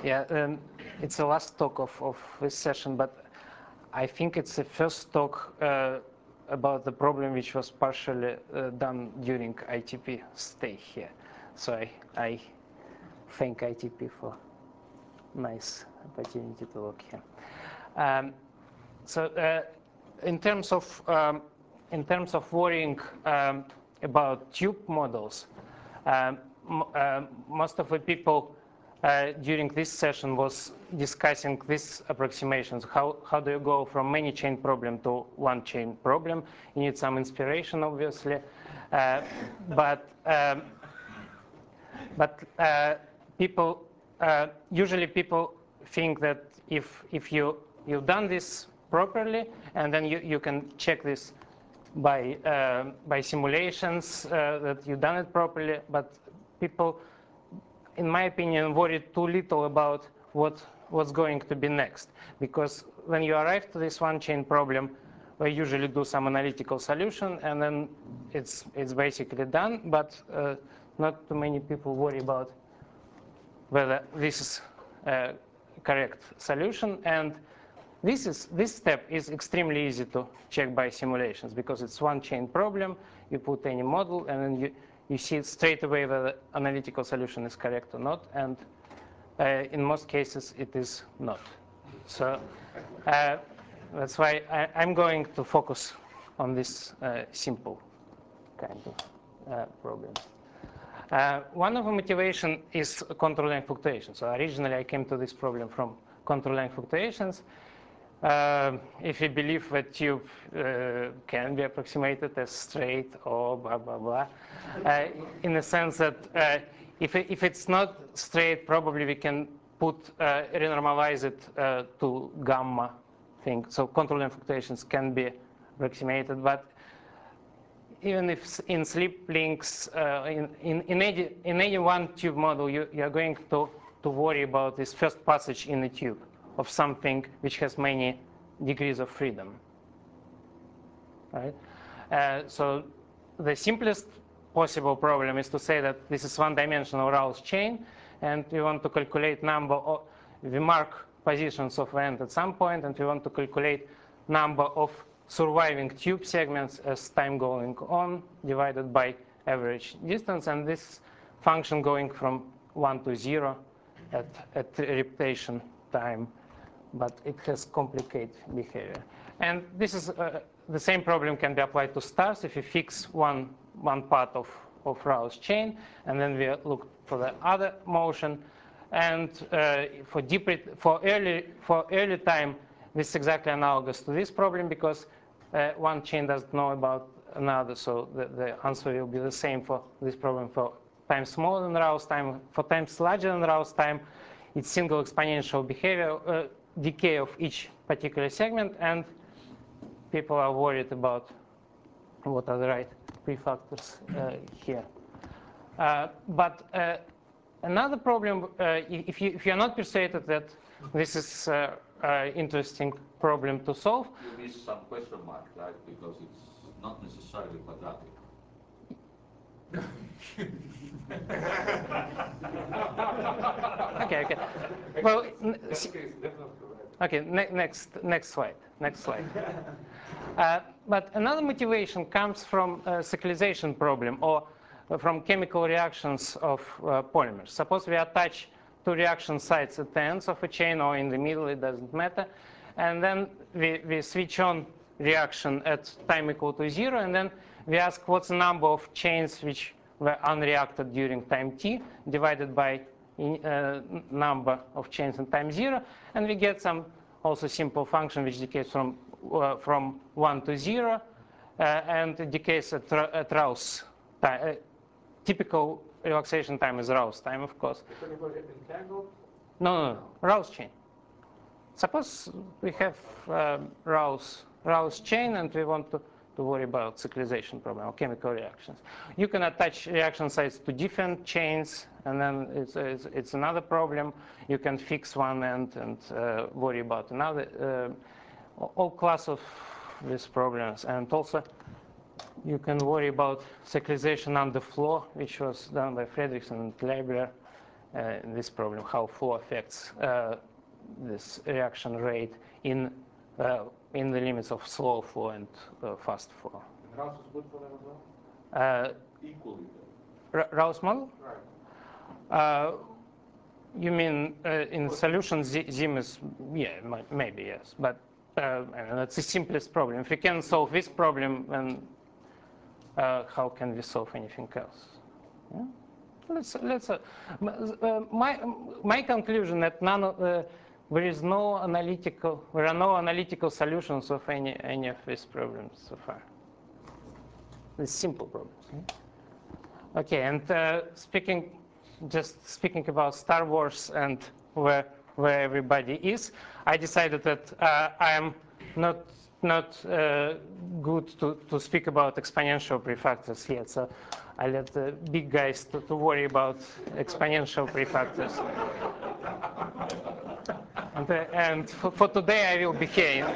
Yeah, it's the last talk of this session, but I think it's the first talk about the problem which was partially done during ITP stay here. So I thank ITP for nice opportunity to work here. In terms of worrying about tube models, most of the people during this session was discussing these approximations. How do you go from many chain problem to one chain problem? You need some inspiration, obviously, but usually people think that if you've done this properly, and then you can check this by simulations that you've done it properly, but people, in my opinion, worry too little about what's going to be next. Because when you arrive to this one chain problem, we usually do some analytical solution, and then it's basically done. But not too many people worry about whether this is a correct solution. And this step is extremely easy to check by simulations, because it's one chain problem. You put any model, and then you see straight away whether the analytical solution is correct or not. And in most cases, it is not. So that's why I'm going to focus on this simple kind of problems. One of the motivation is control length fluctuations. So originally, I came to this problem from control length fluctuations. If you believe that tube can be approximated as straight or blah, blah, blah, in the sense that if it's not straight, probably we can renormalize it to gamma thing. So control length fluctuations can be approximated. But even if in slip links, in any one tube model, you're going to worry about this first passage in the tube of something which has many degrees of freedom, right? So the simplest possible problem is to say that this is one-dimensional Rouse chain, and we want to calculate we mark positions of the end at some point, and we want to calculate number of surviving tube segments as time going on, divided by average distance, and this function going from 1 to 0 at repetition time. But it has complicated behavior. And this is the same problem can be applied to stars if you fix one part of Rouse chain, and then we look for the other motion. And for early time, this is exactly analogous to this problem, because one chain doesn't know about another, so the answer will be the same for this problem for time smaller than Rouse time. For times larger than Rouse time, it's single exponential behavior. Decay of each particular segment, and people are worried about what are the right prefactors here. But another problem, if you're not persuaded that this is an interesting problem to solve. You miss some question mark, right? Because it's not necessarily quadratic. Okay. Well, okay. Next slide. But another motivation comes from a cyclization problem, or from chemical reactions of polymers. Suppose we attach two reaction sites at the ends of a chain, or in the middle, it doesn't matter, and then we switch on reaction at time equal to 0, and then we ask what's the number of chains which were unreacted during time t, divided by number of chains in time 0, and we get some also simple function which decays from 1 to 0, and it decays at Rouse time. Typical relaxation time is Rouse time, of course. Entangled? No, Rouse chain. Suppose we have Rouse chain, and we want to worry about cyclization problem or chemical reactions. You can attach reaction sites to different chains, and then it's another problem. You can fix one end and worry about another. All class of these problems. And also, you can worry about cyclization on the floor, which was done by Fredrickson and Leibler this problem, how flow affects this reaction rate in the limits of slow flow and fast flow. And Raus is good for that as well? Equally. Raus model? Right. You mean in solution Zim is, yeah, maybe yes, but that's the simplest problem. If we can solve this problem, then how can we solve anything else? Yeah? My conclusion that there are no analytical solutions of any of these problems so far. These simple problems. Yeah? Okay, and speaking about Star Wars and where everybody is, I decided that I am not good to speak about exponential prefactors yet. So I let the big guys to worry about exponential prefactors. And for today I will behave.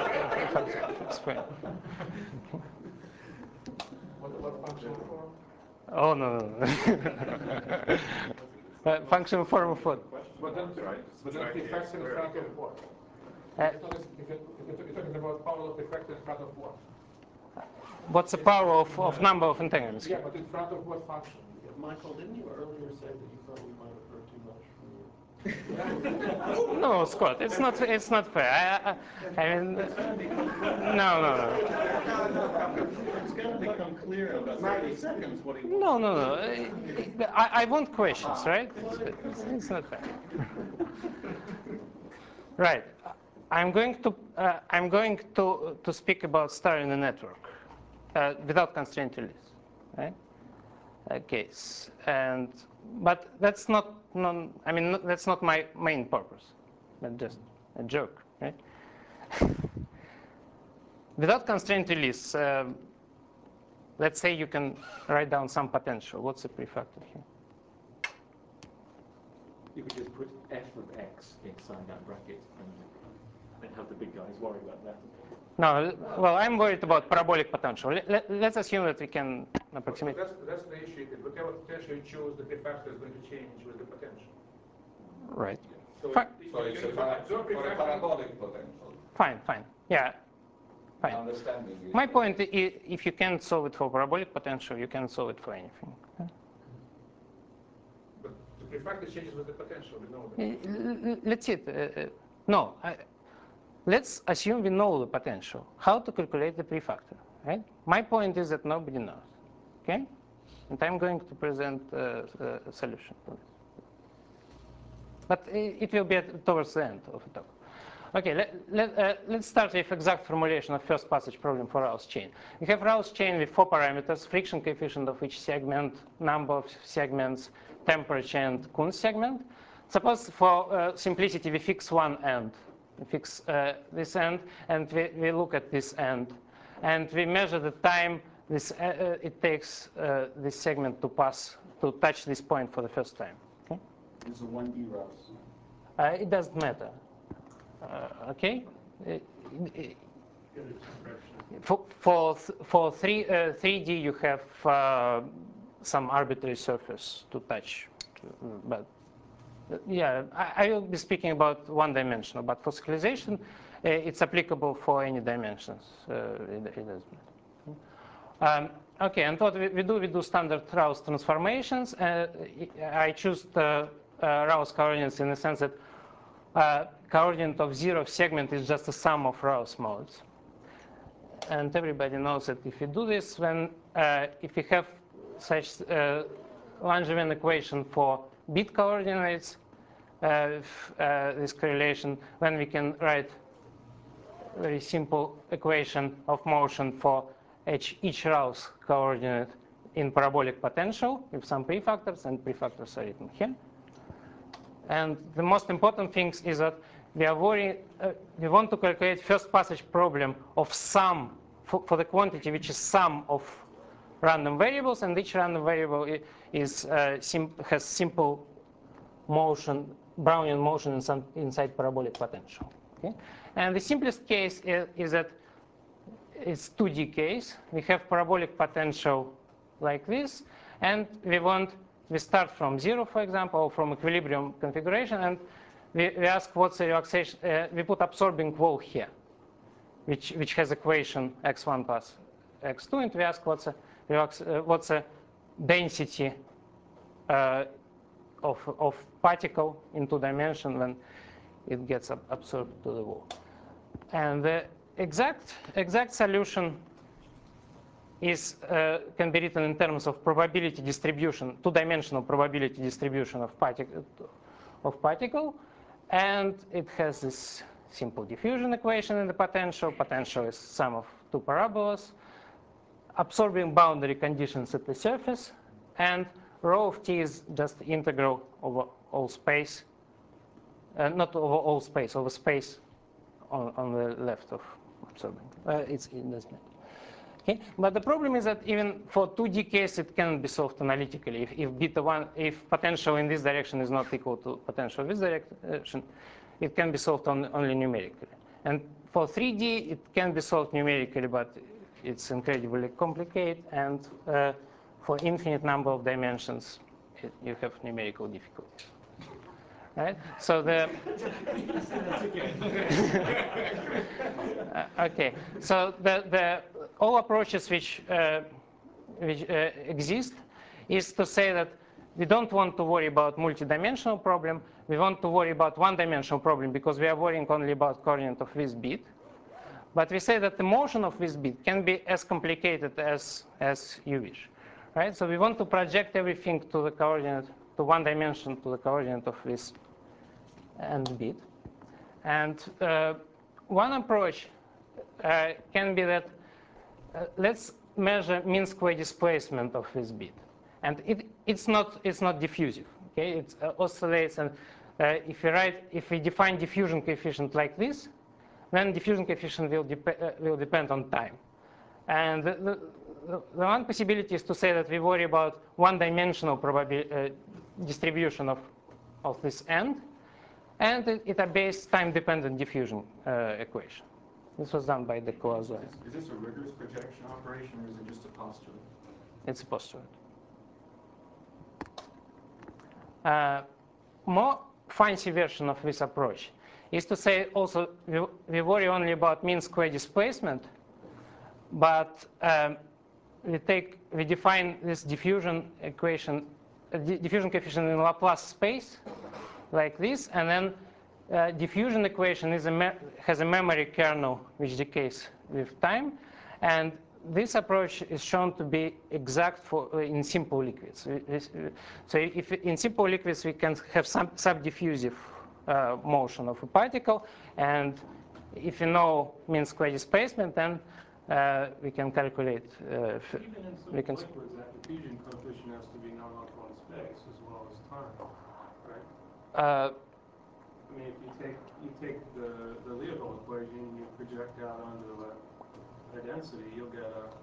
What about function form? Oh no. Function form of what? But then prefactor in front of what? If you're talking about power of prefactor in front of what? What's the power of number of entanglements? Yeah, but in front of what function? Michael, didn't you earlier say that you thought we might have heard too much from you? No, Scott, it's not fair. I mean, no. It's got to become clear in about 30 seconds what he wants. No. I want questions, right? It's not fair. Right. I'm going to speak about star in the network without constraint release, right? Case, but that's not that's not my main purpose. But just a joke, right? Without constraint release, let's say you can write down some potential. What's the prefactor here? You could just put f of x inside that bracket and have the big guys worry about that. No, well, I'm worried about parabolic potential. Let's assume that we can approximate. That's the issue. Whatever potential you choose, the prefactor is going to change with the potential. Right. So, Fine. So it's for a parabolic potential. Fine. Yeah. Fine. Understanding is My point is, if you can't solve it for parabolic potential, you can solve it for anything. But the prefactor changes with the potential. We know that. Let's see. No. Let's assume we know the potential. How to calculate the prefactor, right? My point is that nobody knows, okay? And I'm going to present a solution to this. But it will be towards the end of the talk. Okay, let's start with exact formulation of first passage problem for Raus chain. We have Raus chain with 4 parameters: friction coefficient of each segment, number of segments, temperature, and Kunz segment. Suppose for simplicity we fix one end. We fix this end, and we look at this end, and we measure the time it takes this segment to touch this point for the first time. Okay? It's a 1D Raus. It doesn't matter. Okay. For 3D you have some arbitrary surface to touch, but. Yeah, I will be speaking about one-dimensional, but for serialization, it's applicable for any dimensions. It doesn't matter. Okay, and what we do standard Raus transformations. I choose the Raus coordinates in the sense that coordinate of 0th segment is just a sum of Raus modes. And everybody knows that if you do this, when if you have such Langevin equation for bit coordinates, this correlation, then we can write a very simple equation of motion for each Raus coordinate in parabolic potential with some prefactors, and prefactors are written here. And the most important thing is that we want to calculate first passage problem of sum for the quantity which is sum of random variables, and each random variable has simple motion, Brownian motion inside parabolic potential. Okay? And the simplest case is that it's 2D case. We have parabolic potential like this, and we want we start from 0, for example, or from equilibrium configuration, and we ask what's the relaxation. We put absorbing wall here, which has equation x1 plus x2, and we ask what's the density of particle in 2 dimensions when it gets absorbed to the wall. And the exact solution is can be written in terms of probability distribution, 2-dimensional probability distribution of particle, and it has this simple diffusion equation in the potential. Potential is sum of 2 parabolas, absorbing boundary conditions at the surface, and rho of t is just integral over all space, not over all space, over space on the left of absorbing. It doesn't matter. Okay, but the problem is that even for 2D case, it cannot be solved analytically. If potential in this direction is not equal to potential in this direction, it can be solved only numerically. And for 3D, it can be solved numerically, but it's incredibly complicated. And for infinite number of dimensions, you have numerical difficulties. Right? So okay. So the all approaches which exist is to say that we don't want to worry about multi-dimensional problem. We want to worry about 1-dimensional problem because we are worrying only about coordinate of this bit. But we say that the motion of this bit can be as complicated as you wish. Right? So we want to project everything to the coordinate, to 1 dimension, to the coordinate of this and bit. And one approach can be that let's measure mean square displacement of this bit. And it's not diffusive. Okay? It oscillates, and if we define diffusion coefficient like this, then diffusion coefficient will depend on time. And the one possibility is to say that we worry about 1-dimensional distribution of this end, and it obeys time-dependent diffusion equation. This was done by de Cloisel. Is this a rigorous projection operation, or is it just a postulate? It's a postulate. More fancy version of this approach is to say also we worry only about mean square displacement, but we define this diffusion equation, diffusion coefficient in Laplace space, like this, and then diffusion equation has a memory kernel which decays with time, and this approach is shown to be exact in simple liquids. So if in simple liquids we can have some subdiffusive motion of a particle, and if you know mean square displacement, then we can calculate. Even in simple liquids, that diffusion coefficient has to be non-local in space as well as time, right? I mean, if you take the Liouville equation and you project out onto a density, you'll get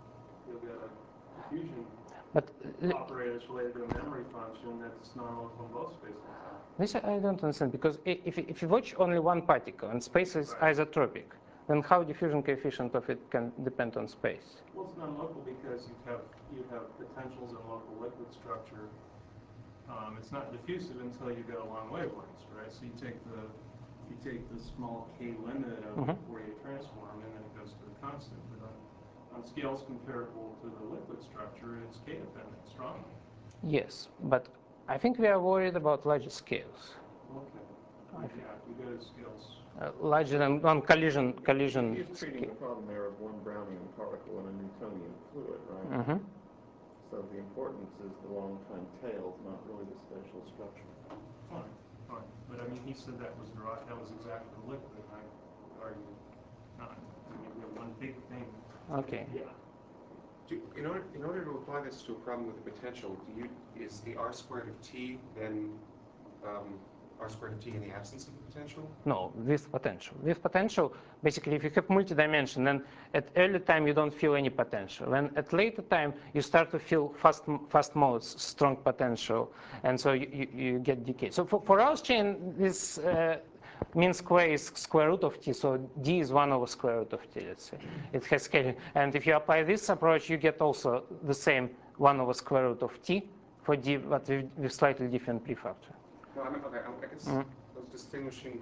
a diffusion operator that's related to a memory function that's non-local in both space and time. This I don't understand, because if you watch only one particle and space is isotropic, then how diffusion coefficient of it can depend on space? Well, it's non-local because you have potentials in local liquid structure. It's not diffusive until you get a long wavelengths, right? So you take the small k limit of the Fourier transform, and then it goes to the constant. But on scales comparable to the liquid structure, it's k dependent strongly. Yes, but I think we are worried about larger scales. Okay. Yeah, if you go to scales. Larger than one collision. You're treating the problem there of one Brownian particle in a Newtonian fluid, right? Mm-hmm. So the importance is the long time tails, not really the spatial structure. Fine. But I mean, he said that was exactly the liquid. I argue not. I mean, we have one big thing. Okay. Yeah. In order to apply this to a problem with the potential, is the r squared of t then r squared of t in the absence of the potential? No, with potential. With potential, basically, if you have multi-dimension, then at early time you don't feel any potential. When at later time you start to feel fast modes, strong potential, and so you get decay. So for our chain, this mean square is square root of t, so d is 1 over square root of t, let's say. It has scaling. And if you apply this approach, you get also the same 1 over square root of t for D, but with slightly different prefactor. No, okay, I guess I was distinguishing.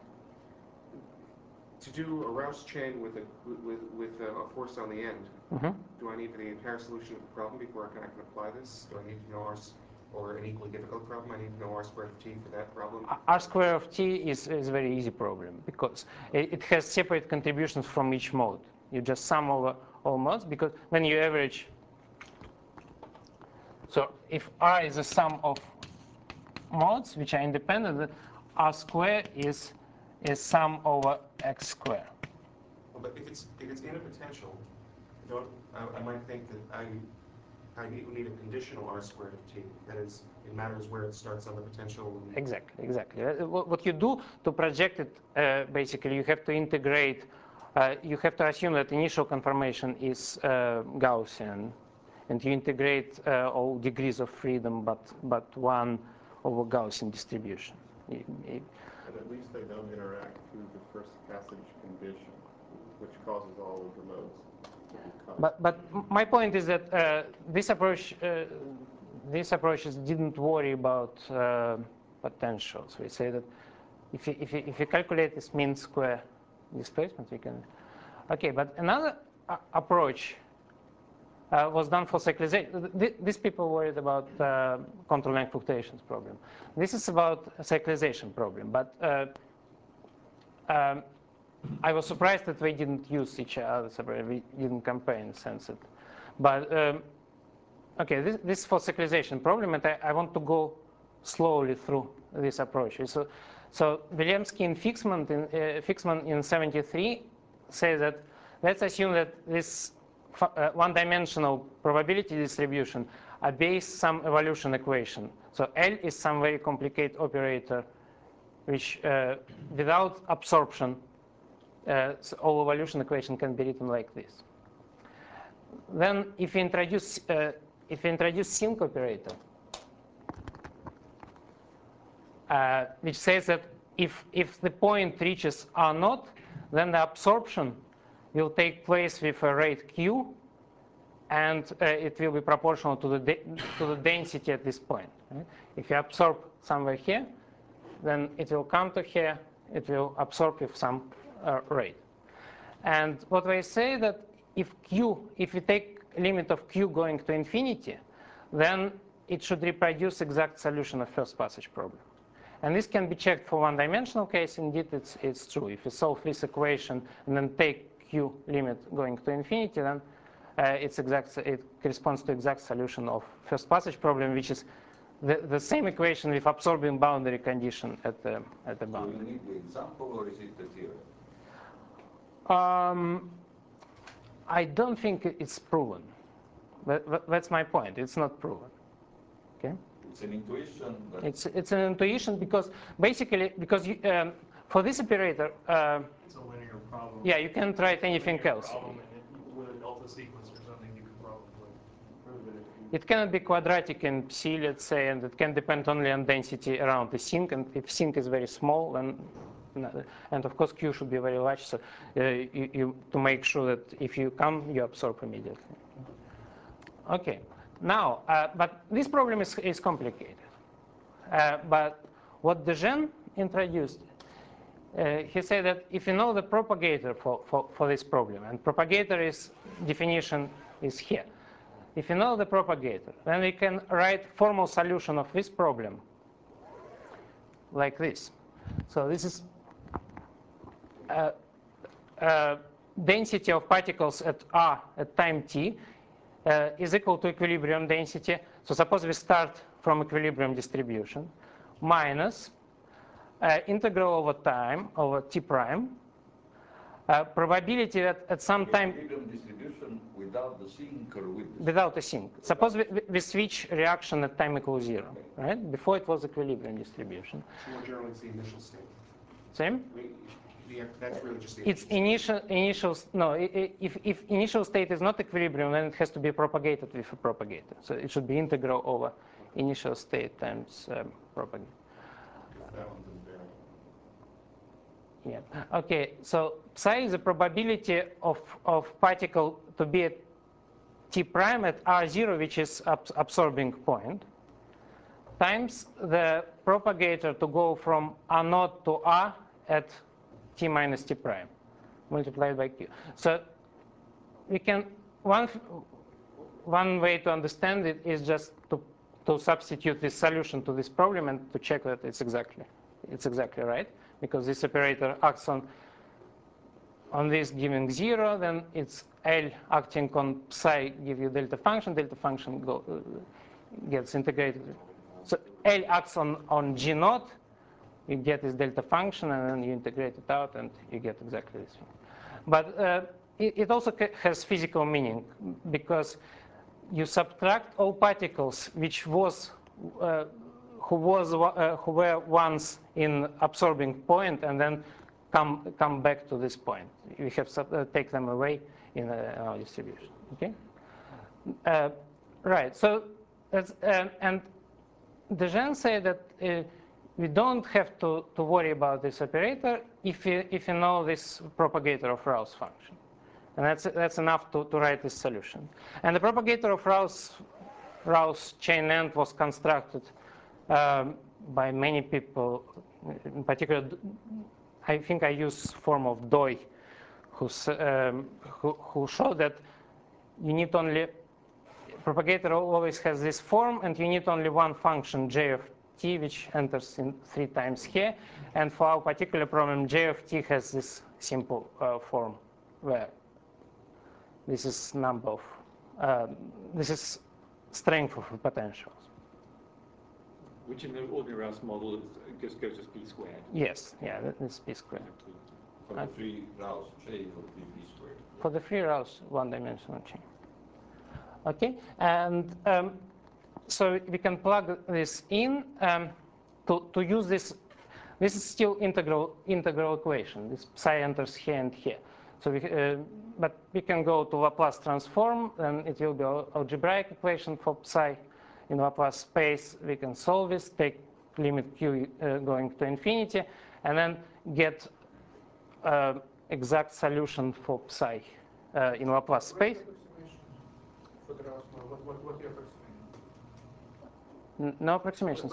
To do a Rouse chain with a force on the end, do I need the entire solution of the problem before I can apply this? Do I need to know R, or an equally difficult problem, I need to know R squared of T for that problem? R square of T is a very easy problem because it has separate contributions from each mode. You just sum over all modes, because when you average, so if R is a sum of modes which are independent, then R square is sum over X square. Well, but if it's in a potential, I might think that I need a conditional R squared of T. That is, it matters where it starts on the potential. Exactly. What you do to project it, basically, you have to integrate. You have to assume that initial conformation is Gaussian, and you integrate all degrees of freedom, but one over Gaussian distribution. But at least they don't interact through the first passage condition, which causes all of the modes to be constant. But my point is that these approaches didn't worry about potentials. We say that if you calculate this mean square displacement, we can. Okay, but another approach was done for cyclization. These people worried about contour length fluctuations problem. This is about a cyclization problem, but I was surprised that we didn't use each other separately. We didn't compare in the sense that. But okay, this is for cyclization problem, and I want to go slowly through this approach. So Williamski and Fixman in 73 say that let's assume that this one-dimensional probability distribution obeys some evolution equation. So L is some very complicated operator, which without absorption, so all evolution equation can be written like this. Then, if we introduce sinc operator, which says that if the point reaches R naught, then the absorption will take place with a rate q, and it will be proportional to the density at this point. Right? If you absorb somewhere here, then it will come to here. It will absorb with some rate. And what we say that if you take limit of q going to infinity, then it should reproduce exact solution of first passage problem. And this can be checked for one-dimensional case. Indeed, it's true. If you solve this equation and then take q limit going to infinity, then it corresponds to exact solution of first passage problem, which is the same equation with absorbing boundary condition at the boundary. Do you need the example, or is it the theorem? I don't think it's proven. That's my point. It's not proven. Okay. It's an intuition. But It's an intuition because basically you, for this operator. It's a linear problem. Yeah, you can't write anything else. With a delta sequence or something, you could probably prove it. It cannot be quadratic in psi, let's say, and it can depend only on density around the sinc. And if sinc is very small, then and of course q should be very large, so you to make sure that if you come, you absorb immediately. Okay. Now, but this problem is complicated. But what Dejean introduced, he said that if you know the propagator for this problem, and propagator is definition is here. If you know the propagator, then we can write formal solution of this problem like this. So this is density of particles at R at time t is equal to equilibrium density. So suppose we start from equilibrium distribution minus integral over time over t prime probability that at some time equilibrium distribution without the sinc or with the without a sinc. Suppose we switch reaction at time equals 0, right? Before it was equilibrium distribution. More generally, it's the initial state. Same? That's really just the It's initial. No, if initial state is not equilibrium, then it has to be propagated with a propagator. So it should be integral over initial state times propagator. That one's invariant. Yeah. Okay. So psi is the probability of particle to be at t prime at r0, which is absorbing point, times the propagator to go from R naught to R at t minus t prime multiplied by q. So we can, one way to understand it is just to substitute this solution to this problem and to check that it's exactly right, because this operator acts on this giving 0, then it's L acting on psi give you delta function gets integrated. So L acts on G naught, you get this delta function, and then you integrate it out and you get exactly this thing. But it also has physical meaning, because you subtract all particles who were once in absorbing point and then come back to this point. You have take them away in our distribution. Okay. Right. So that's, and De Gennes say that we don't have to worry about this operator if you know this propagator of Rao's function. And that's enough to write this solution. And the propagator of Rao's chain end was constructed by many people. In particular, I think I use form of Doi, who showed that you need only, propagator always has this form, and you need only one function, j of t, which enters in 3 times here. And for our particular problem, j of t has this simple form where this is number of, this is strength of potentials. Which in the ordinary Rao's model just goes as p squared. Yes, yeah, that's p squared. For the 3 Rao's chain would be p squared. For the 3 Rao's one-dimensional chain. Okay, and so we can plug this in to use this. This is still integral equation. This psi enters here and here. So but we can go to Laplace transform, and it will be algebraic equation for psi in Laplace space. We can solve this, take limit q going to infinity, and then get exact solution for psi in Laplace space. For the Rao's model, what the approximation? No approximations.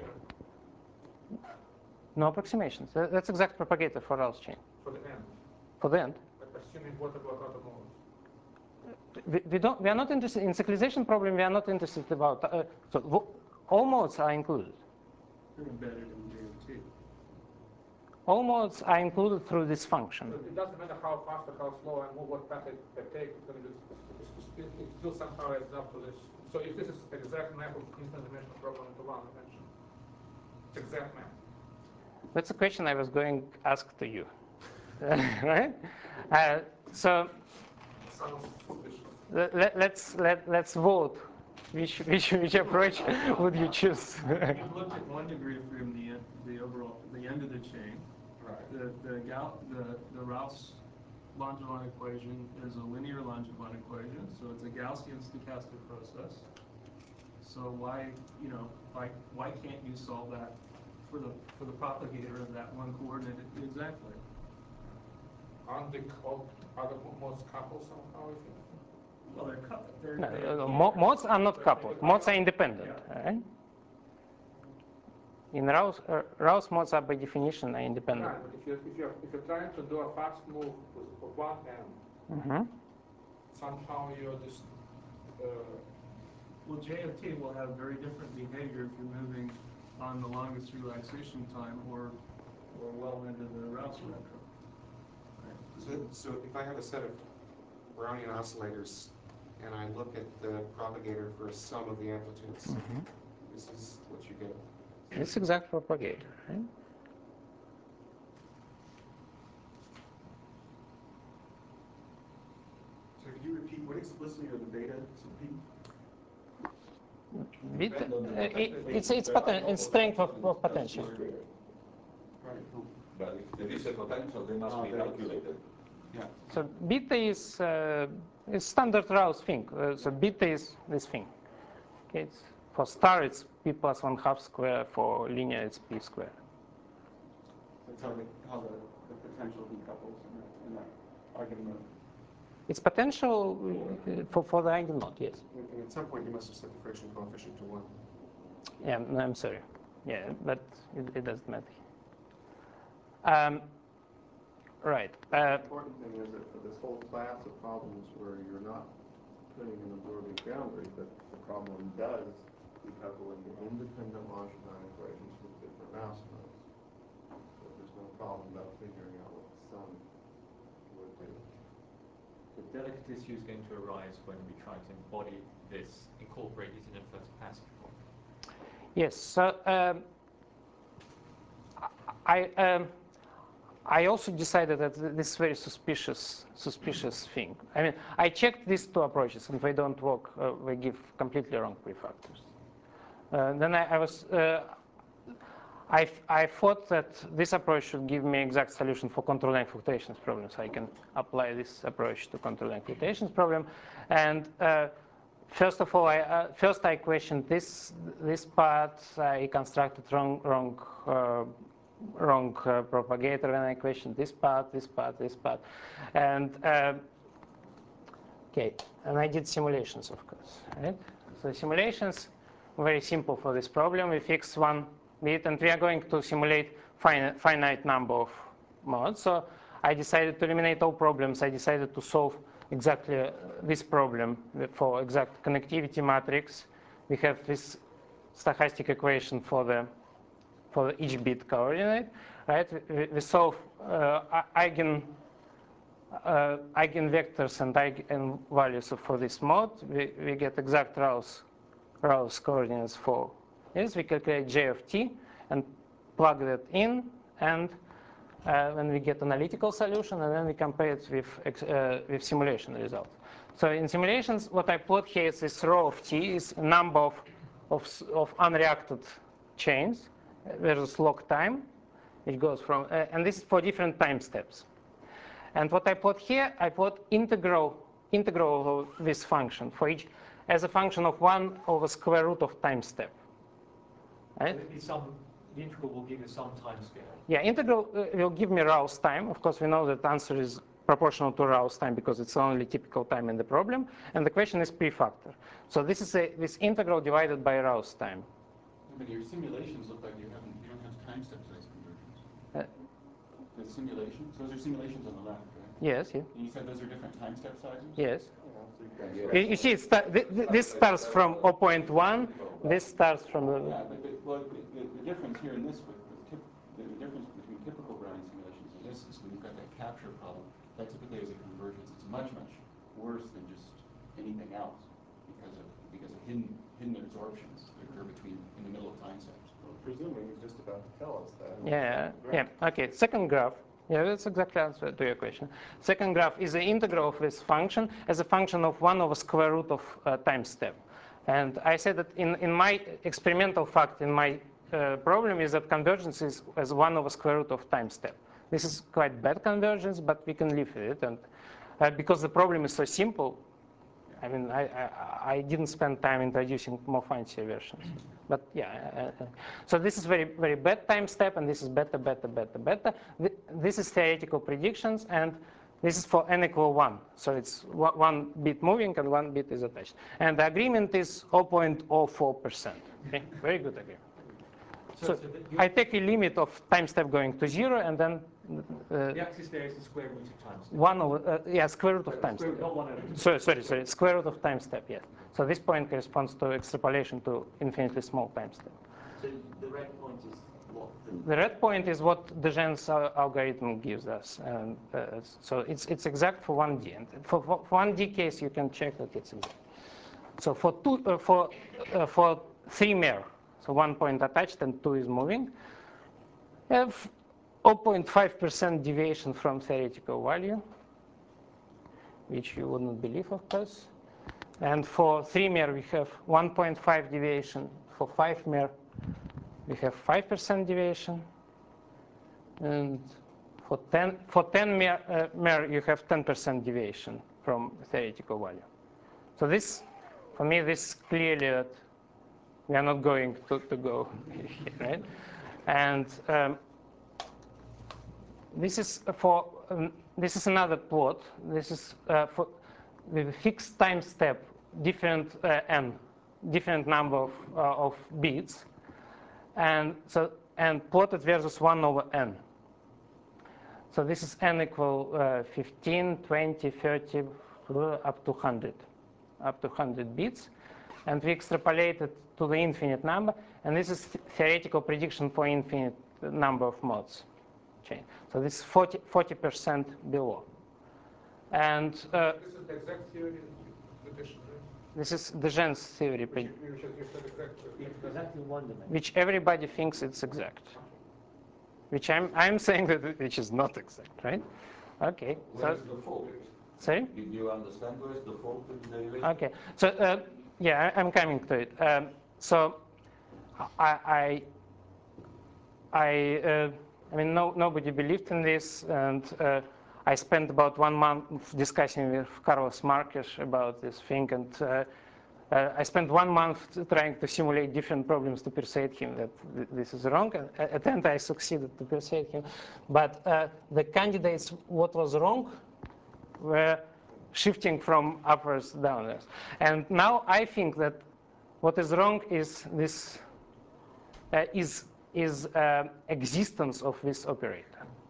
No approximations. That's exact propagator for Rao's chain. For the end. For the end. But assuming what about other modes? We are not interested in cyclization problem. We are not interested about. So all modes are included. They're embedded in J of t. All modes are included through this function. So it doesn't matter how fast or how slow and what path they take. It still somehow adds up to this. So if this is the exact map of infinite dimensional problem into one dimension, it's exact map. That's a question I was going to ask to you, right? So let's vote. Which approach would you choose? You've looked at one degree of freedom, the end of the chain. Right. The Rao's Langevin equation is a linear Langevin equation, so it's a Gaussian stochastic process. So why can't you solve that for the propagator of that one coordinate exactly? Aren't the other modes coupled somehow? Well, they're coupled. No, modes are not coupled. Modes are independent. Yeah. Right? In Rao's modes are by definition independent. Right, but if you're trying to do a fast move with one end, somehow you're just well, J of t will have very different behavior if you're moving on the longest relaxation time or well into the Rao's spectrum. Right. So if I have a set of Brownian oscillators and I look at the propagator for some of the amplitudes, this is what you get. It's exact propagator, right? So could you repeat what explicitly are the beta It's strength of potential. Right. But if there is a potential, they must be calculated. Yeah. So beta is standard Rao's thing. So beta is this thing. Okay, for star it's p plus 1/2 square. For linear it's p square. That's how the potential decouples in that eigenmode. It's potential for the eigenmode, yes. And at some point you must have set the friction coefficient to 1. Yeah, no, I'm sorry. Yeah, but it doesn't matter. Right. The important thing is that for this whole class of problems where you're not putting an absorbing boundary, that the problem does decouple into independent Langevin equations with different mass amounts. So there's no problem about figuring out what the sum would do. The delicate issue is going to arise when we try to embody this, incorporate it in a first passage point. Yes. So I also decided that this is very suspicious thing. I mean, I checked these two approaches, and they don't work. They give completely wrong prefactors. Then I thought that this approach should give me exact solution for control length fluctuations problem, so I can apply this approach to control length fluctuations problem. And first of all, I questioned this part. I constructed wrong propagator when I questioned this part, and okay, and I did simulations, of course, right? So simulations very simple for this problem. We fix one bit, and we are going to simulate finite number of modes. So I decided to eliminate all problems. I decided to solve exactly this problem for exact connectivity matrix. We have this stochastic equation for each bit coordinate, right? We solve eigenvectors and eigenvalues for this mode. We get exact Rao's coordinates for this. We calculate J of t and plug that in, and then we get analytical solution, and then we compare it with simulation result. So in simulations, what I plot here is this rho of t is a number of unreacted chains versus log time. It goes from, and this is for different time steps. And what I plot here, I plot integral of this function for each as a function of 1 over square root of time step. Right? So the integral will give you some time scale. Yeah, integral will give me Rao's time. Of course, we know that the answer is proportional to Rao's time because it's only typical time in the problem. And the question is prefactor. So this is this integral divided by Rao's time. But your simulations look like you don't have time step size convergence. The simulations, those are simulations on the left, right? Yes, yeah. And you said those are different time step sizes? Yes. You see, this starts from 0.1. This starts from the. Yeah, but the difference here in this, the difference between typical Brownian simulations and this is when you've got that capture problem, that typically is a convergence. It's much worse than just anything else because of hidden absorptions that occur in the middle of time steps. Well, presuming he's just about to tell us that. Yeah. Okay. Second graph. Yeah, that's exactly the answer to your question. Second graph is the integral of this function as a function of 1 over square root of time step. And I said that in my experimental fact, in my problem is that convergence is as 1 over square root of time step. This is quite bad convergence, but we can live with it. And because the problem is so simple, I mean, I didn't spend time introducing more fancy versions. But yeah, so this is very, very bad time step, and this is beta. This is theoretical predictions, and this is for n equal 1. So it's 1 bit moving and 1 bit is attached. And the agreement is 0.04%. Okay? Very good agreement. So I take a limit of time step going to 0, and then the axis there is the square root of time step. 1 over square root of time step. Not 1 over 2. Sorry, square root of time step. Yes. So this point corresponds to extrapolation to infinitely small time step. So the red point is what? The red point is what Degen's algorithm gives us, and so it's exact for 1D. And for 1D case, you can check that it's exact. So for 3 mer. So 1 point attached and 2 is moving. We have 0.5% deviation from theoretical value, which you wouldn't believe, of course. And for 3 mer, we have 1.5 deviation. For 5 mer, we have 5% deviation. And for 10 mer, you have 10% deviation from theoretical value. So this, for me, this is clearly that we are not going to go here, right? And this is another plot. This is for with a fixed time step, different n different number of bits, and plotted versus 1 over n. So this is n equal 15, 20, 30, up to 100 bits, and we extrapolated to the infinite number, and this is theoretical prediction for infinite number of modes. Okay. So this is 40% below. And this is the exact theory prediction, right? This is Degen's theory, Exactly one dimension. which everybody thinks it's exact. Which I'm saying that which is not exact, right? Okay. Where's the fault? Sorry? Did you understand where's the fault in the derivation? Okay. So yeah, I'm coming to it. So I mean, nobody believed in this, and I spent about 1 month discussing with Carlos Marques about this thing, and I spent 1 month trying to simulate different problems to persuade him that this is wrong. And at the end, I succeeded to persuade him. But the candidates, what was wrong, were shifting from upwards downwards. And now I think that what is wrong is this existence of this operator.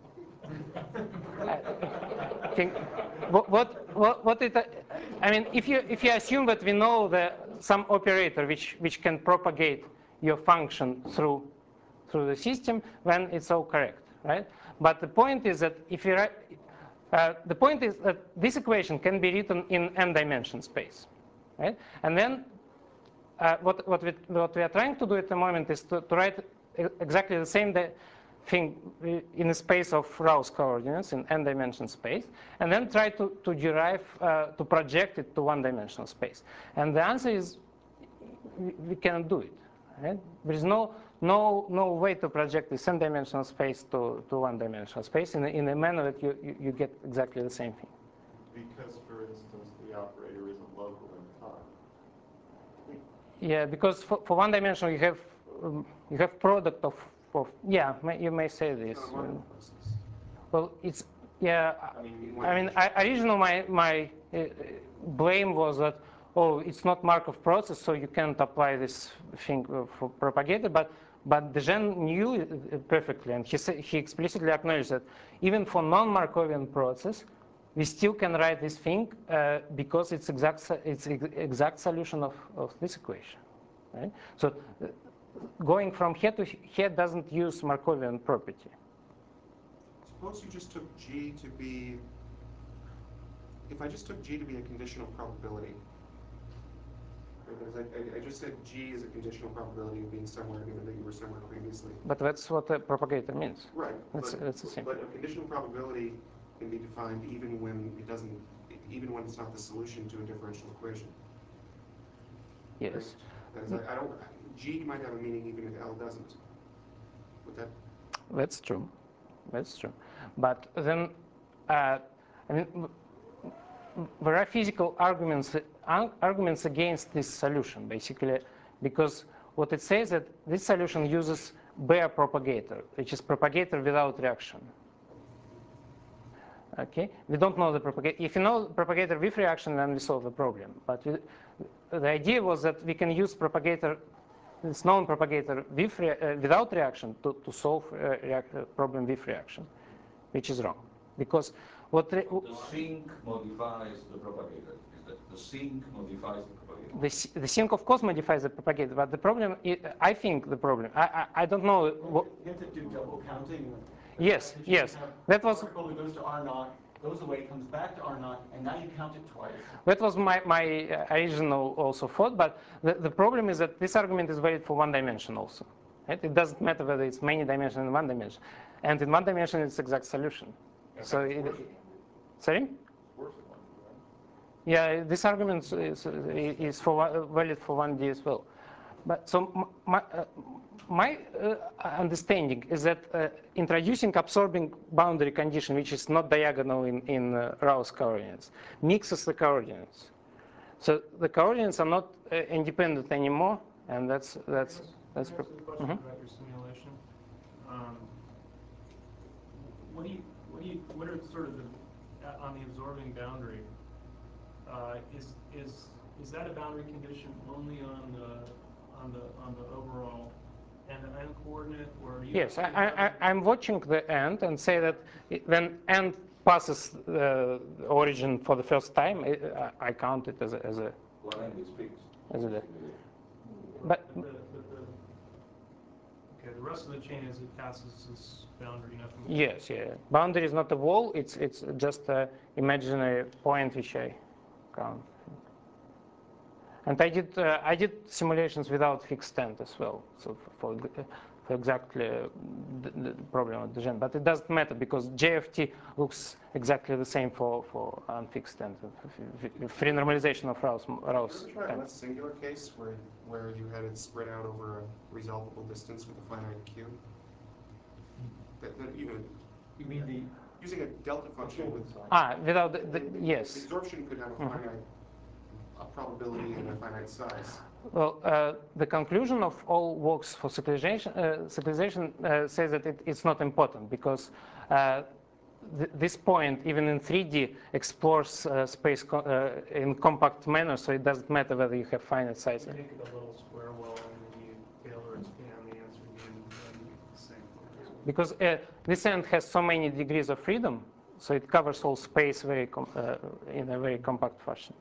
I think what it, I mean, if you assume that we know some operator which can propagate your function through the system, then it's all correct, right? But the point is that if you the point is that this equation can be written in n-dimension space, right? And then what we are trying to do at the moment is to write exactly the same thing in a space of Rouse coordinates in n-dimension space, and then try to derive, to project it to one-dimensional space. And the answer is we cannot do it. Right? There is no way to project this n-dimensional space to one-dimensional space in a manner that you get exactly the same thing. Because, for instance, the operator isn't local in time. Yeah, because for one-dimensional you have product of yeah, you may say this. Well, it's yeah. I mean, originally my blame was that it's not Markov process, so you can't apply this thing for propagator. But Degen knew it perfectly, and he explicitly acknowledged that even for non-Markovian process, we still can write this thing because it's exact solution of this equation, right? So going from here to here doesn't use Markovian property. Suppose you just took G to be, if I just took G to be a conditional probability, because I just said G is a conditional probability of being somewhere, given that you were somewhere previously. But that's what a propagator means. Right. That's the same. But a conditional probability can be defined even when it doesn't, even when it's not the solution to a differential equation. Yes. Right? That is, G might have a meaning even if L doesn't. Would that? That's true. That's true. But then, I mean, there are physical arguments against this solution, basically, because what it says that this solution uses bare propagator, which is propagator without reaction. Okay, we don't know the propagator. If you know propagator with reaction, then we solve the problem. But the idea was that we can use propagator, this known propagator without reaction to solve problem with reaction, which is wrong, because what the sink modifies the propagator. Is that the sink modifies the propagator? The sink, of course, modifies the propagator, but the problem, I think the problem, I don't know. You have to do double counting. Yes, yes. That was probably goes to R naught, goes away, comes back to R naught, and now you count it twice. That was my original also thought, but the problem is that this argument is valid for one dimension also. Right? It doesn't matter whether it's many dimension and one dimension, and in one dimension it's exact solution. So, sorry. Yeah, this argument is valid for 1D as well. But so my understanding is that introducing absorbing boundary condition, which is not diagonal in Rouse coordinates, mixes the coordinates. So the coordinates are not independent anymore, and that's. Can I ask a question about your simulation? What are sort of on the absorbing boundary? is that a boundary condition only on the overall end coordinate, or are you? Yes, I'm watching the end and say that when end passes the origin for the first time, I count it as a One end is fixed. as a. But the rest of the chain as it passes this boundary, nothing. Yes, yeah. Boundary is not a wall; it's just an imaginary point which I count. And I did simulations without fixed end as well, so for exactly the problem of the gen. But it doesn't matter because JFT looks exactly the same for unfixed end, free normalization of Rouse. Did you try a less singular case where you had it spread out over a resolvable distance with a finite Q? You mean the using a delta function with without yes. The absorption could have a finite a probability and a finite size. Well, the conclusion of all works for circularization says that it's not important because this point, even in 3D, explores space in compact manner, so it doesn't matter whether you have finite size. You make it a little square well, and then you Taylor expand the answer again, and you get the same. Because this end has so many degrees of freedom, so it covers all space in a very compact fashion.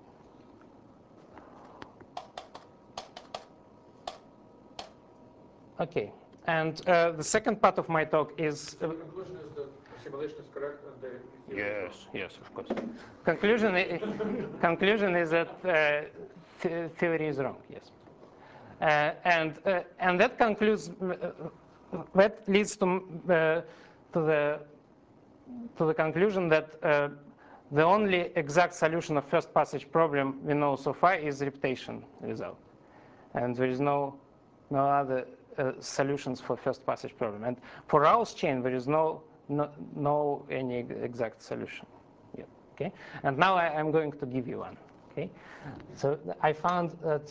Okay, and the second part of my talk is. So the conclusion is that the simulation is correct and the theory is wrong. Yes, of course. Conclusion is that theory is wrong. Yes, and that concludes. That leads to the conclusion that the only exact solution of first passage problem we know so far is reptation result, and there is no other solutions for first passage problem. And for Rouse chain, there is no any exact solution yet. Okay, and now I'm going to give you one. Okay, so I found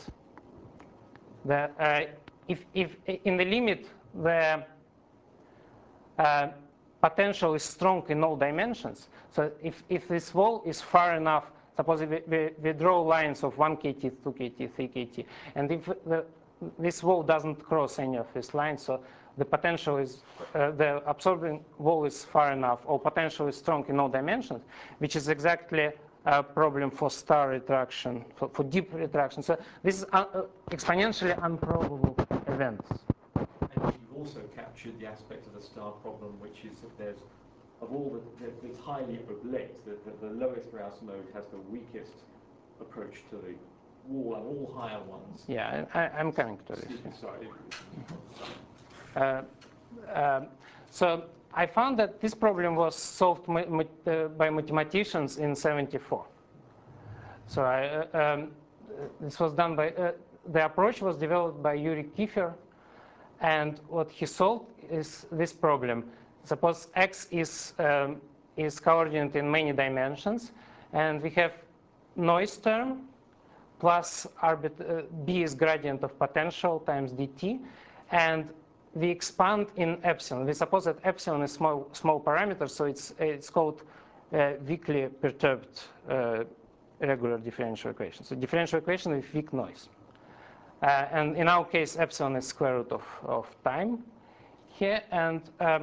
that if in the limit the potential is strong in all dimensions, so if this wall is far enough, suppose we draw lines of 1 kT, 2 kT, 3 kT, and if this wall doesn't cross any of these lines, so the potential is, the absorbing wall is far enough, or potential is strong in all dimensions, which is exactly a problem for star retraction, for deep retraction. So this is exponentially improbable events. And you've also captured the aspect of the star problem, which is that there's, of all it's highly oblate, the lowest Rouse mode has the weakest approach to the wall, and all higher ones. Yeah, I'm coming to this. Sorry. So I found that this problem was solved by mathematicians in '74. So this was done by, the approach was developed by Yuri Kiefer, and what he solved is this problem. Suppose X is coordinate in many dimensions, and we have noise term plus B is gradient of potential times dt, and we expand in epsilon. We suppose that epsilon is small parameter, so it's called weakly perturbed regular differential equation. So differential equation with weak noise. And in our case, epsilon is square root of time here, and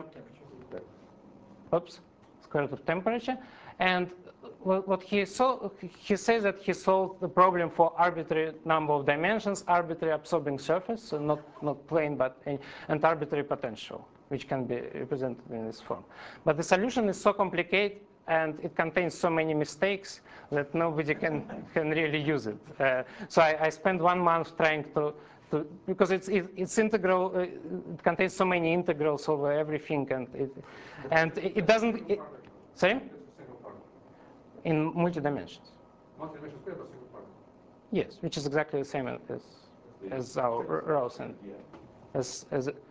square root of temperature. And what he says that he solved the problem for arbitrary number of dimensions, arbitrary absorbing surface, so not plane, but and arbitrary potential, which can be represented in this form. But the solution is so complicated, and it contains so many mistakes that nobody can really use it. So I spent 1 month trying to because it's integral. It contains so many integrals over everything, and it doesn't. Sorry? In multi-dimensions. Multi-dimensional space, but single part. Yes, which is exactly the same as our Rouse and as.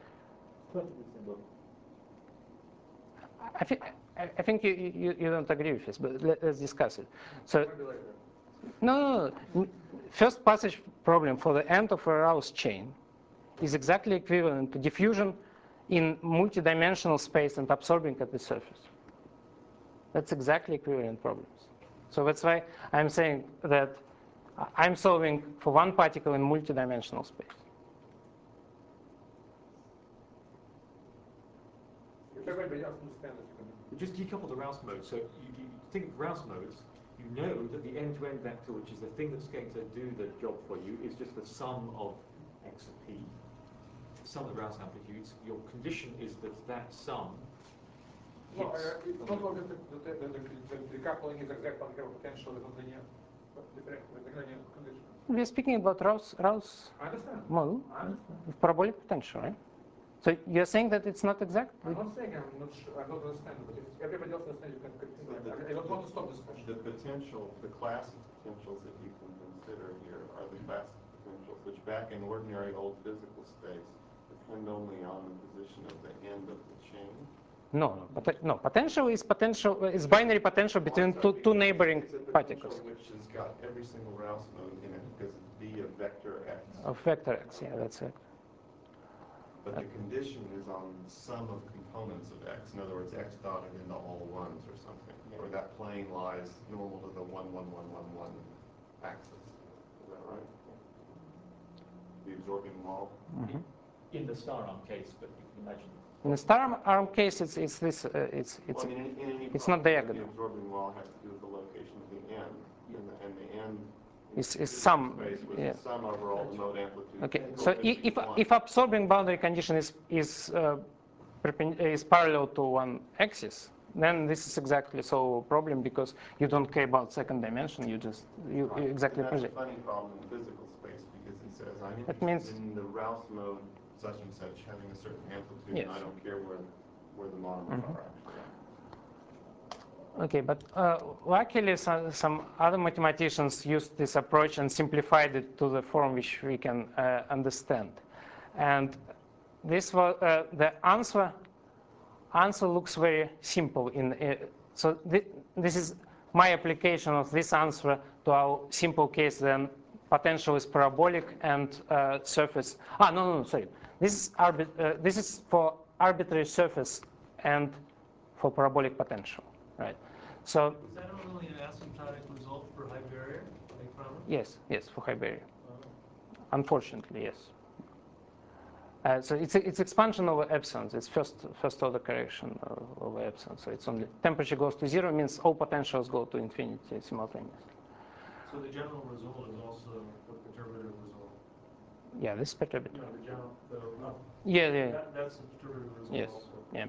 I think you don't agree with this, but let's discuss it. So, no. First passage problem for the end of a Rouse chain is exactly equivalent to diffusion in multi-dimensional space and absorbing at the surface. That's exactly equivalent problems. So that's why I'm saying that I'm solving for one particle in multidimensional space. If everybody else understands it, you can. Just decouple the Rouse mode. So you think of Rouse modes, you know that the end-to-end vector, which is the thing that's going to do the job for you, is just the sum of x of p, sum of the Rouse amplitudes. Your condition is that that sum No, it's not only the decoupling is exact on your potential with the linear condition. We're speaking about Rouse I understand. model I understand. with parabolic potential, right? So you're saying that it's not exact? I'm not saying I'm not sure, I don't understand, but if everybody else understands, you can continue. I don't want to stop this question. The potential, the class of potentials that you can consider here are the class of potentials which back in ordinary old physical space depend only on the position of the end of the chain. No. Potential is binary potential between two neighboring particles. Which has got every single Rouse mode in it because it's B of vector x. Of vector x, yeah, that's it. But the condition is on the sum of components of x. In other words, x dotted into all ones or something, where that plane lies normal to the 1, 1, 1, 1, 1 axis. Is that right? The absorbing wall. Mm-hmm. in the star arm case, but you can imagine. In the star arm case, it's this. Well, I mean, in any it's not diagonal. The absorbing wall has to do with the location of the end, and the end is sum. Yeah. Sum over all the mode amplitudes. Okay, so if absorbing boundary condition is parallel to one axis, then this is exactly so problem because you don't care about second dimension. You exactly and that's project. a funny problem in physical space because it says I'm That interested means in the Rouse mode such and such having a certain amplitude, yes. and I don't care where the monomers are actually. Okay, but luckily some other mathematicians used this approach and simplified it to the form which we can understand. And this was the answer looks very simple. So this is my application of this answer to our simple case. Then potential is parabolic and surface. Sorry. This is for arbitrary surface and for parabolic potential. Right. So is that only an asymptotic result for high barrier, like promise? Yes, for high barrier. Unfortunately, yes. So it's expansion over epsilon. It's first order correction over epsilon. So it's only temperature goes to 0 means all potentials go to infinity simultaneously. So the general result is also the perturbative result. Yeah, this is perturbative. No, the general. Yeah. That's the perturbative result. Yes. Also. Yeah.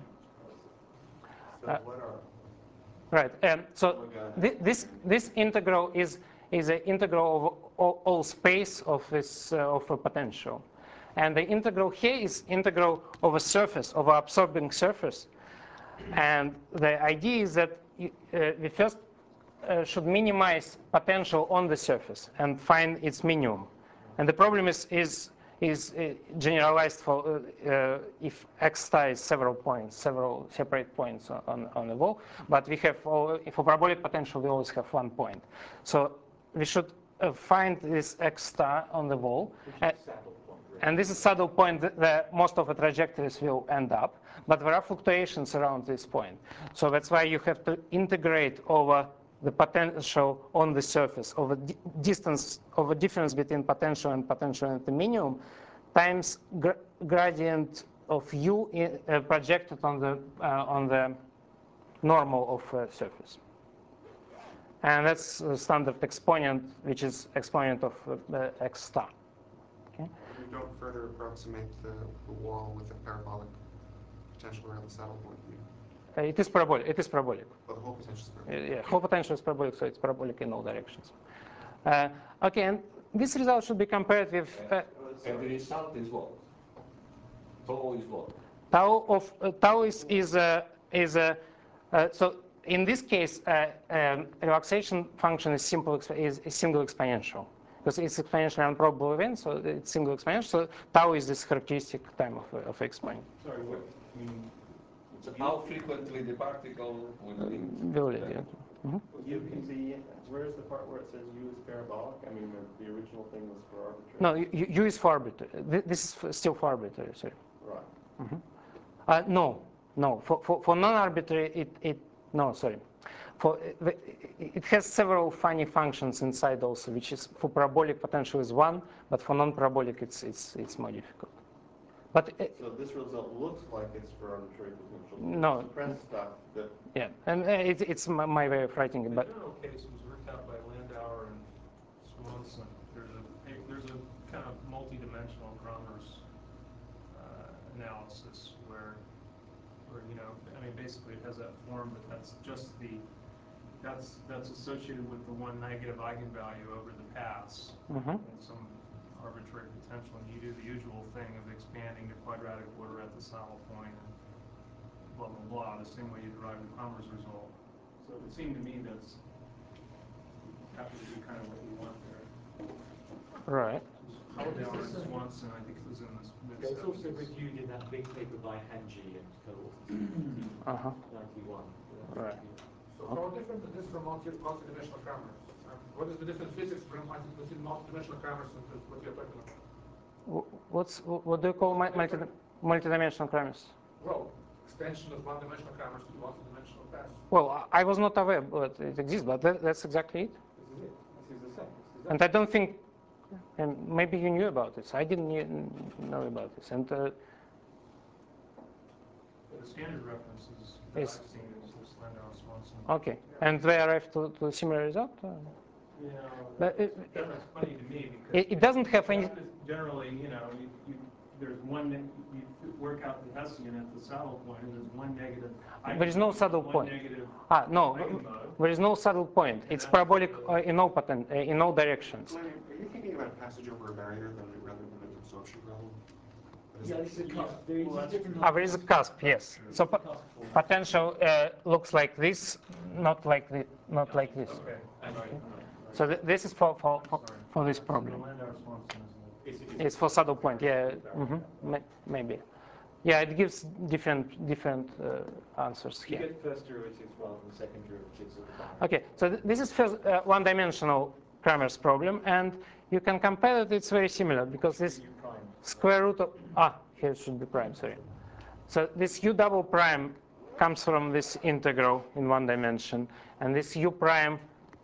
So what are right. So this integral is an integral of all space of this of a potential, and the integral here is integral of a surface of an absorbing surface, and the idea is that we first should minimize potential on the surface and find its minimum, and the problem is generalized for if x star is several separate points on the wall. But we have for parabolic potential we always have 1 point. So we should find this x star on the wall, and this is saddle point that most of the trajectories will end up. But there are fluctuations around this point, so that's why you have to integrate over the potential on the surface, over distance, over difference between potential and the minimum, times gradient of u projected on the normal of surface, and that's the standard exponent, which is exponent of x star. Okay. You don't further approximate the wall with a parabolic potential around the saddle point. It is parabolic. It is parabolic. Well, the whole potential is parabolic. Yeah, whole potential is parabolic, so it's parabolic in all directions. Okay, and this result should be compared with. And the result is what? Tau is what? Tau is so in this case relaxation function is single exponential because it's exponentially improbable event, so it's single exponential. So tau is this characteristic time of exponent. Sorry, what? I mean, how frequently the particle will leave? Where is the part where it says U is parabolic? I mean, the original thing was for arbitrary. No, U is for arbitrary. This is still for arbitrary. Sorry. Right. No. For non-arbitrary, No, sorry. It has several funny functions inside also, which is for parabolic potential is 1, but for non-parabolic it's more difficult. But so this result looks like it's for arbitrary potential. No. Suppress stuff that. Yeah, and it's my way of writing it. But the general case was worked out by Landauer and Swanson. There's a kind of multi-dimensional Kramers analysis where basically it has that form, but that's just that's associated with the one negative eigenvalue over the pass and some arbitrary potential, and you do the usual thing of expanding the quadratic order at the saddle point and blah blah blah, the same way you derive the Kramers result. So it would seem to me that's happens to be kind of what you want there. Right. Landauer and Swanson, I think, was in this. It's also reviewed in that big paper by Hanji and co-authors. 91. Right. So how different is this from multi-dimensional Kramers? What is the different physics between multi-dimensional Kramers and what you're talking about? What do you call multi-dimensional Kramers? Well, extension of one-dimensional Kramers to multi-dimensional pass. Well, I was not aware, but it exists. But that's exactly it. This is it. This is the same. And I don't think, and maybe you knew about this. I didn't know about this. And the standard references that I've seen is this Landauer Swanson. Okay, and they arrived to a similar result? Yeah, but that's funny to me because it doesn't have any. Generally, there's one. You work out the Hessian at the saddle point, and there's one negative. There is no saddle point. No, there is no saddle point. It's parabolic in all directions. Are you thinking about passage over a barrier rather than an absorption problem? Yeah, it's a cusp. There is a cusp, yes. So potential looks like this, not like this. Okay. So this is for this problem. It's for saddle point, yeah. Maybe. Yeah, it gives different answers here. You get first derivatives rather than second derivatives of the barrier. Okay, so this is first one-dimensional Kramers problem, and you can compare that it's very similar because this square root of here should be prime. Sorry. So this u double prime comes from this integral in one dimension, and this u prime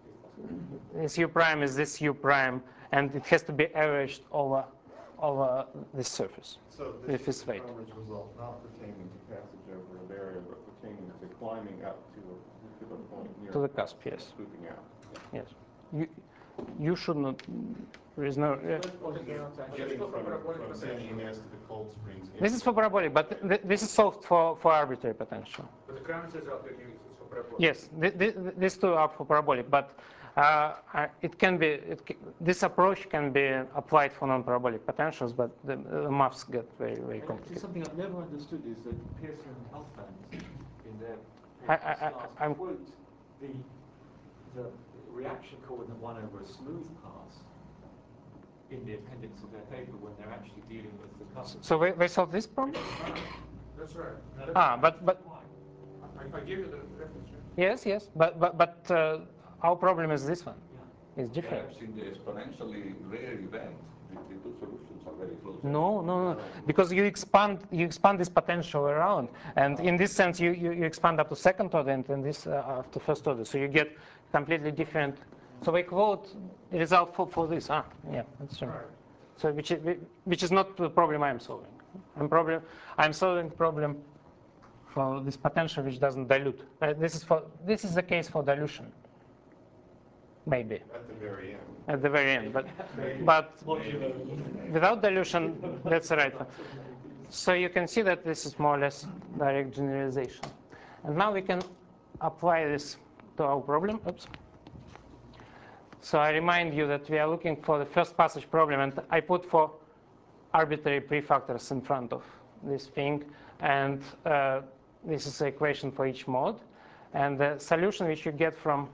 is this u prime, and it has to be averaged over this surface. So this is Kramers result not pertaining to passage over a barrier, but pertaining to climbing up to a point near to the cusp, yes. Swooping out. Yes. You should not. There is no. Getting from CNES to the cold springs. This is for parabolic, but this is solved for arbitrary potential. But the Kramers result you're using is for parabolic. Yes, these two are for parabolic, but it can be. This approach can be applied for non-parabolic potentials, but the maths get very complicated. Something I've never understood is that Pearson and Helfand in their quote the reaction coordinate 1 over a smooth path in the appendix of their paper when they're actually dealing with the cusp. So they solve this problem? That's right. But I gave you the reference. Yes, but our problem is this one. It's different. Perhaps in the exponentially rare event, the two solutions are very close. No, because you expand this potential around, and in this sense you expand up to second order, and in this up to first order, so you get completely different. So we quote the result for this. Yeah, that's true. So which is not the problem I'm solving. I'm solving problem for this potential which doesn't dilute. This is the case for dilution. Maybe. At the very end. At the very end, but without dilution, that's the right one. So you can see that this is more or less direct generalization. And now we can apply this to our problem. Oops. So I remind you that we are looking for the first passage problem, and I put for arbitrary prefactors in front of this thing, and this is the equation for each mode. And the solution which you get from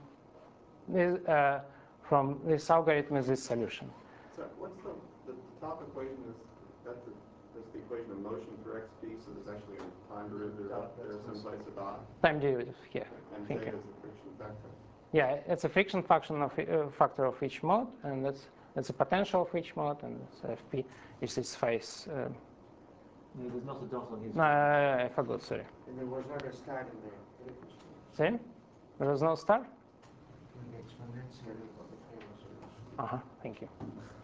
this algorithm is this solution. So what's the top equation that's the equation of motion for xp, so there's actually a time derivative up there someplace about. Time derivative, yeah. And theta is the friction factor. Yeah, it's a friction factor of each mode, and that's a potential of each mode, and it's fp is this phase. There's not a dot on his. No, I forgot. Sorry. And there was not a start in there. Same? There was no star? Thank you.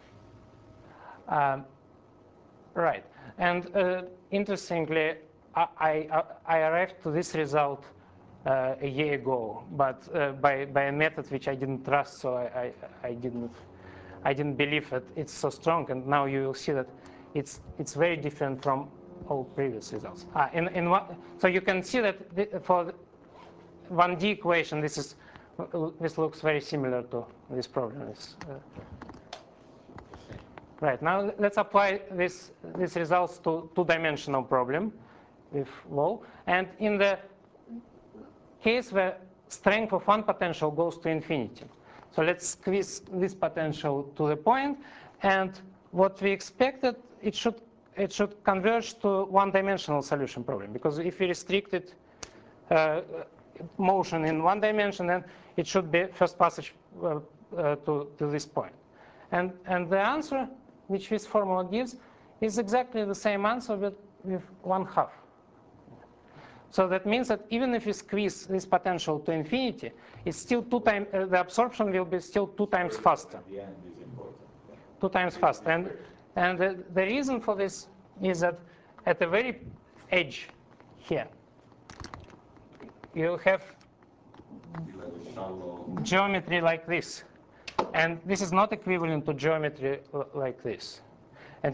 Right. And interestingly, I arrived to this result a year ago, but by a method which I didn't trust, so I didn't believe that it's so strong. And now you will see that it's very different from all previous results. So you can see that for 1D equation, this looks very similar to this problem. Right, now let's apply these results to two-dimensional problem with low. And in the case where strength of one potential goes to infinity. So let's squeeze this potential to the point, and what we expected, it should converge to one-dimensional solution problem, because if we restricted motion in one dimension, then it should be first passage to this point. And the answer which this formula gives is exactly the same answer, but with 1/2. So that means that even if you squeeze this potential to infinity, it's still the absorption will be still 2 times faster. The end is important. 2 times faster. And the reason for this is that at the very edge here, you have geometry like this. And this is not equivalent to geometry like this. And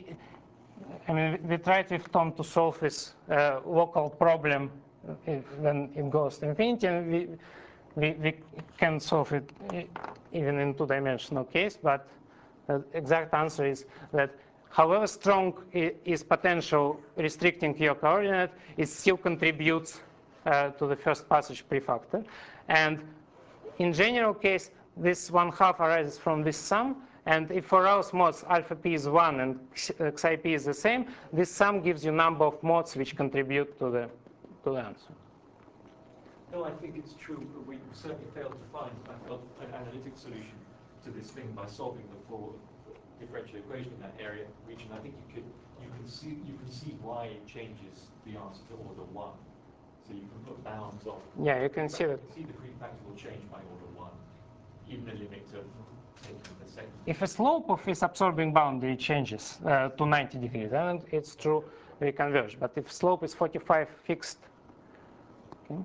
we tried with Tom to solve this local problem when it goes to infinity, and we can solve it even in two-dimensional case, but the exact answer is that however strong is potential restricting your coordinate, it still contributes to the first passage prefactor. And in general case, this 1/2 arises from this sum, and if for Rao's modes alpha p is 1 and xi p is the same, this sum gives you number of modes which contribute to the answer. No, I think it's true. We certainly failed to find an analytic solution to this thing by solving the full differential equation in that area region. I think you can see why it changes the answer to order 1. So you can put bounds on. Yeah, you can see that. See the prefactor will change by order 1, even the limit of taking the second. If the slope of this absorbing boundary changes to 90 degrees, then it's true we converge. But if slope is 45 fixed, okay.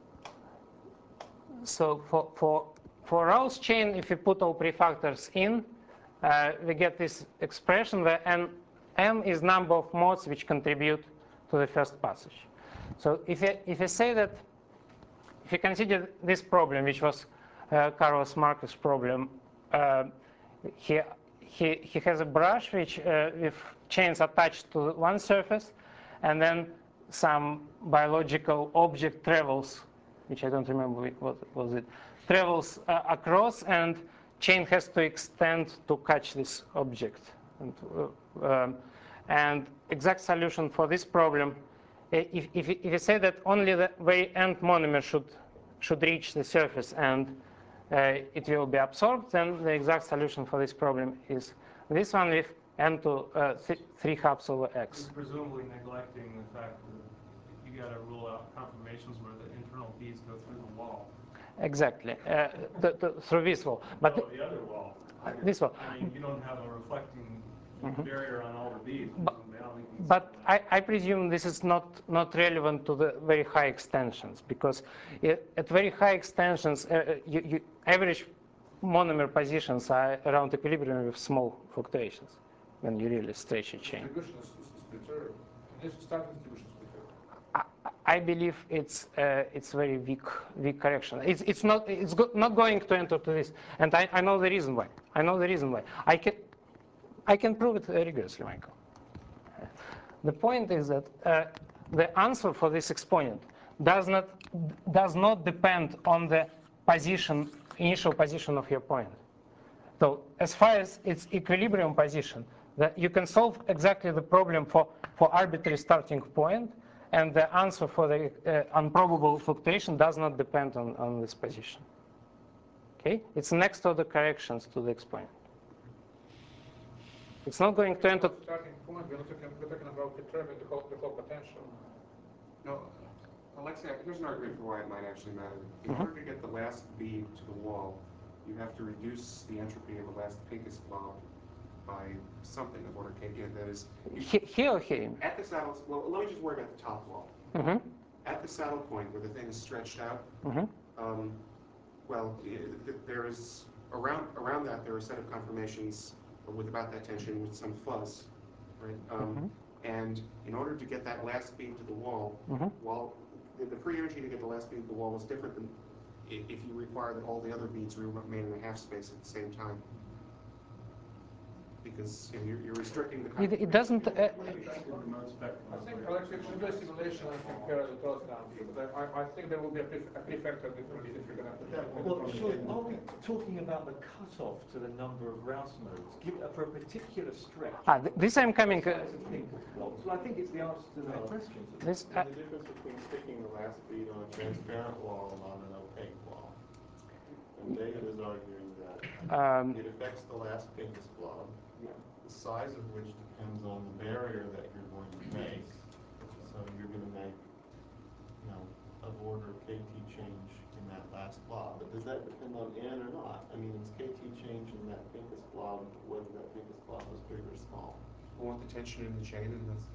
So for Rao's chain, if we put all prefactors in, we get this expression where n is number of modes which contribute to the first passage. So if you say that, if you consider this problem, which was Carlos Marquez problem, he has a brush which with chains attached to one surface, and then some biological object travels, which I don't remember what was it, travels across, and chain has to extend to catch this object. And exact solution for this problem, if you say that only the very end monomer should reach the surface and it will be absorbed, then the exact solution for this problem is this one with n to 3/2 over x. Presumably neglecting the fact that you got to rule out conformations where the internal beads go through the wall. Exactly, through this wall. But no, the other wall. This wall. I mean, you don't have a reflecting barrier on all the beads. But I presume this is not relevant to the very high extensions, because at very high extensions, average monomer positions are around equilibrium with small fluctuations when you really stretch a chain. Distribution is perturbed. This starting distribution is perturbed. I believe it's very weak correction. It's not going to enter to this, and I know the reason why. I can prove it rigorously, Michael. The point is that the answer for this exponent does not depend on the initial position of your point. So as far as its equilibrium position, that you can solve exactly the problem for arbitrary starting point, and the answer for the improbable fluctuation does not depend on this position. Okay, it's next order corrections to the exponent. It's not going to enter. Starting point, we're talking about perturbing the whole potential. No, Alexei, here's an argument for why it might actually matter. In order to get the last bead to the wall, you have to reduce the entropy of the last Pincus blob by something of order k. That is, here or here? At the saddle. Well, let me just worry about the top wall. At the saddle point where the thing is stretched out. Well, there is around that there are a set of conformations with about that tension with some fuzz, right? And in order to get that last bead to the wall, the free energy to get the last bead to the wall is different than if you require that all the other beads remain in a half space at the same time. Because you're restricting the. It doesn't. I think, Alexei, it should be a simulation. I think the thoughts down because I think there will be a prefactor differently if you're going to. Well, sure. Are we talking about the cutoff to the number of Rouse modes for a particular stretch? This I'm coming. Well, I think it's the answer to that question. The difference between sticking the last bead on a transparent wall and on an opaque wall. And David is arguing that it affects the last Pincus blob. The size of which depends on the barrier that you're going to make. So you're going to make, of order KT change in that last blob. But does that depend on N or not? I mean, is KT change in that Pincus blob whether that Pincus blob is big or small? I want the tension in the chain, and that's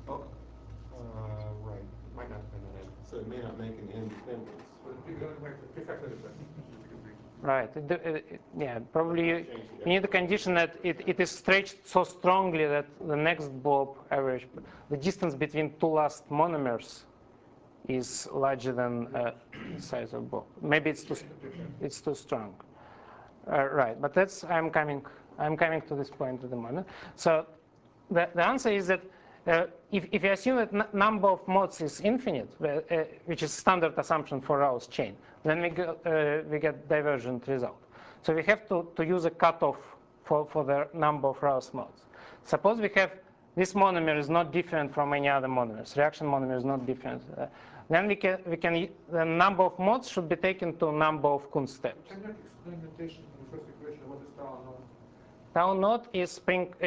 right. It might not depend on N. So it may not make an independence. But you're going to make the prefactor different. Right. Yeah, probably you need a condition that it is stretched so strongly that the next blob average, the distance between two last monomers is larger than the size of blob. Maybe it's too strong. Right, but that's I'm coming to this point at the moment. So the answer is that if you assume that number of modes is infinite, which is standard assumption for Rouse chain, then we get divergent result. So we have to use a cutoff for the number of Rouse modes. Suppose we have this monomer is not different from any other monomers. Reaction monomer is not different. Then the number of modes should be taken to number of Kunz steps. Can you explain the notation in the first equation? What is tau naught? Tau naught is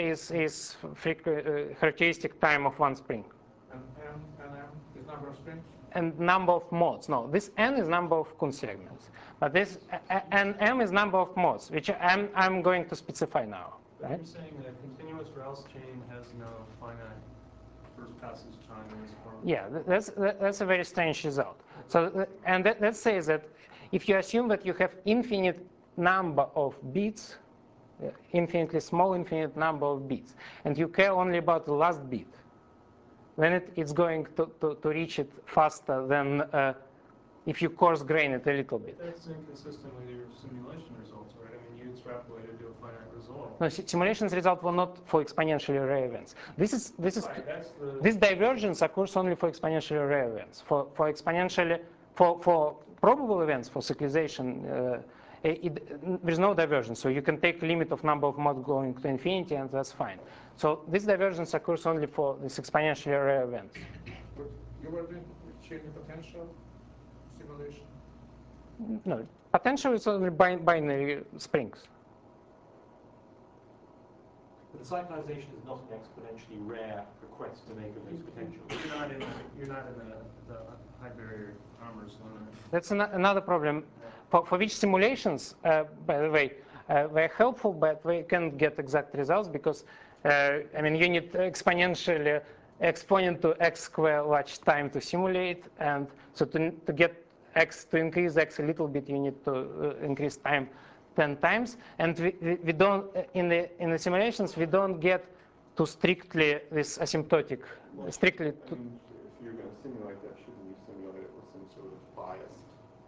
characteristic time of one spring. And M is number of springs? And number of modes. No, this N is number of Kunz segments. But this and M is number of modes, which I'm going to specify now. Right? You're saying that a continuous Rouse chain has no finite first passage time in this form? Yeah, that's a very strange result. So, and that says that if you assume that you have infinite number of bits, infinitely small infinite number of bits, and you care only about the last bit, then it's going to reach it faster than if you coarse grain it a little bit. That's inconsistent with your simulation results, right? I mean, you extrapolated to a finite result. No, simulations result were not for exponentially array events. This divergence occurs only for exponentially array events. For probable events, for cyclization, there's no divergence. So you can take a limit of number of modes going to infinity, and that's fine. So this divergence occurs only for this exponentially array events. But you were doing chain potential simulation? No, potential is only binary springs. But the cyclization is not an exponentially rare request to make of these potentials. You're not in the high barrier armor zone. That's another problem, for which simulations, by the way, were helpful, but we can't get exact results because, I mean, you need exponentially exponent to x square large time to simulate, and so to get x, to increase x a little bit, you need to increase time 10 times, and we don't in the simulations we don't get to strictly this asymptotic, strictly. If you're going to simulate that, shouldn't you simulate it with some sort of bias?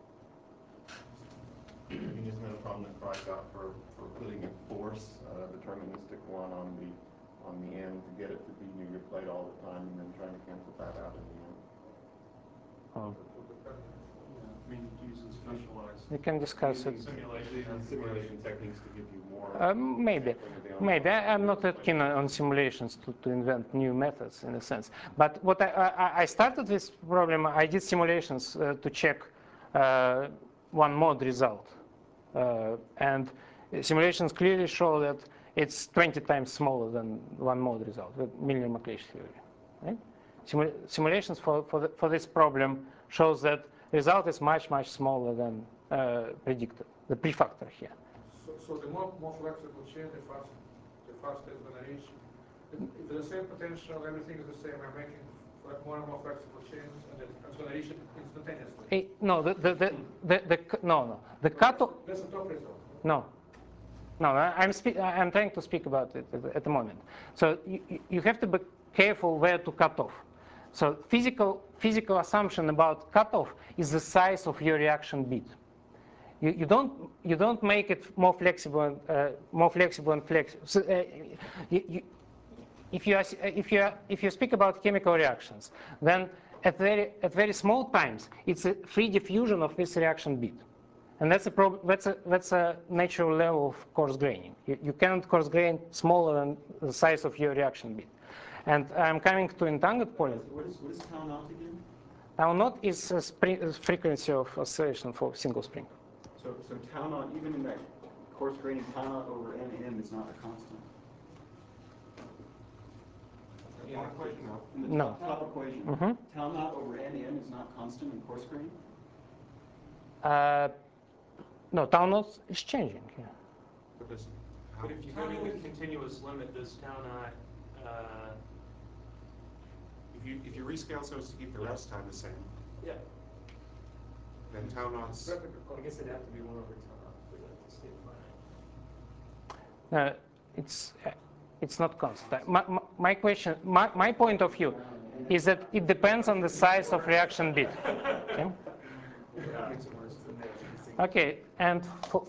You just had a problem that cries out for putting a force, deterministic one on the end to get it to be near your plate all the time, and then trying to cancel that out in the end. Oh. I mean, using specialized. We can discuss it. Simulation techniques to give you more. Maybe. I'm not that keen on simulations to invent new methods in a sense. But what I started this problem, I did simulations to check one mode result. And simulations clearly show that it's 20 times smaller than one mode result with Milner-McLeish theory. Right? Simulations for this problem shows that result is much, much smaller than predicted, the prefactor here. So the more flexible chain, the faster it's going to reach. If the same potential, everything is the same, I'm making more and more flexible chains, and it's going to reach it instantaneously. No, the cutoff. That's a top result. No, I'm trying to speak about it at the moment. So you have to be careful where to cut off. So physical assumption about cutoff is the size of your reaction bit. You don't make it more flexible and flexible. So, if you speak about chemical reactions, then at very small times it's a free diffusion of this reaction bit, and that's a natural level of coarse graining. You cannot coarse grain smaller than the size of your reaction bit. And I'm coming to entangled poly. What is tau naught again? Tau naught is a frequency of oscillation for single spring. So tau naught, even in that coarse graining, tau naught over NM is not a constant. In the No. top equation, tau naught over NM is not constant in coarse grain? No, tau naught is changing. Yeah. But if you go to the continuous limit, this tau naught, if you rescale so as to keep the rest time the same, yeah, then tau naught's. I guess it'd have to be 1 over tau naught for that to stay finite. It's not constant. My question, my point of view, is that it depends on the size of reaction bit. Okay, okay, and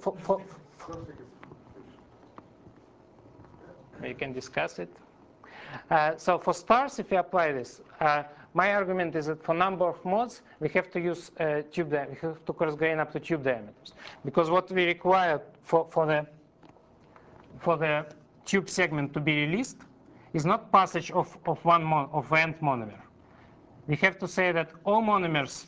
we can discuss it. So for stars, if we apply this, my argument is that for number of modes, we have to use tube diameter. We have to coarse grain up to tube diameters, because what we require for the tube segment to be released is not passage of end monomer. We have to say that all monomers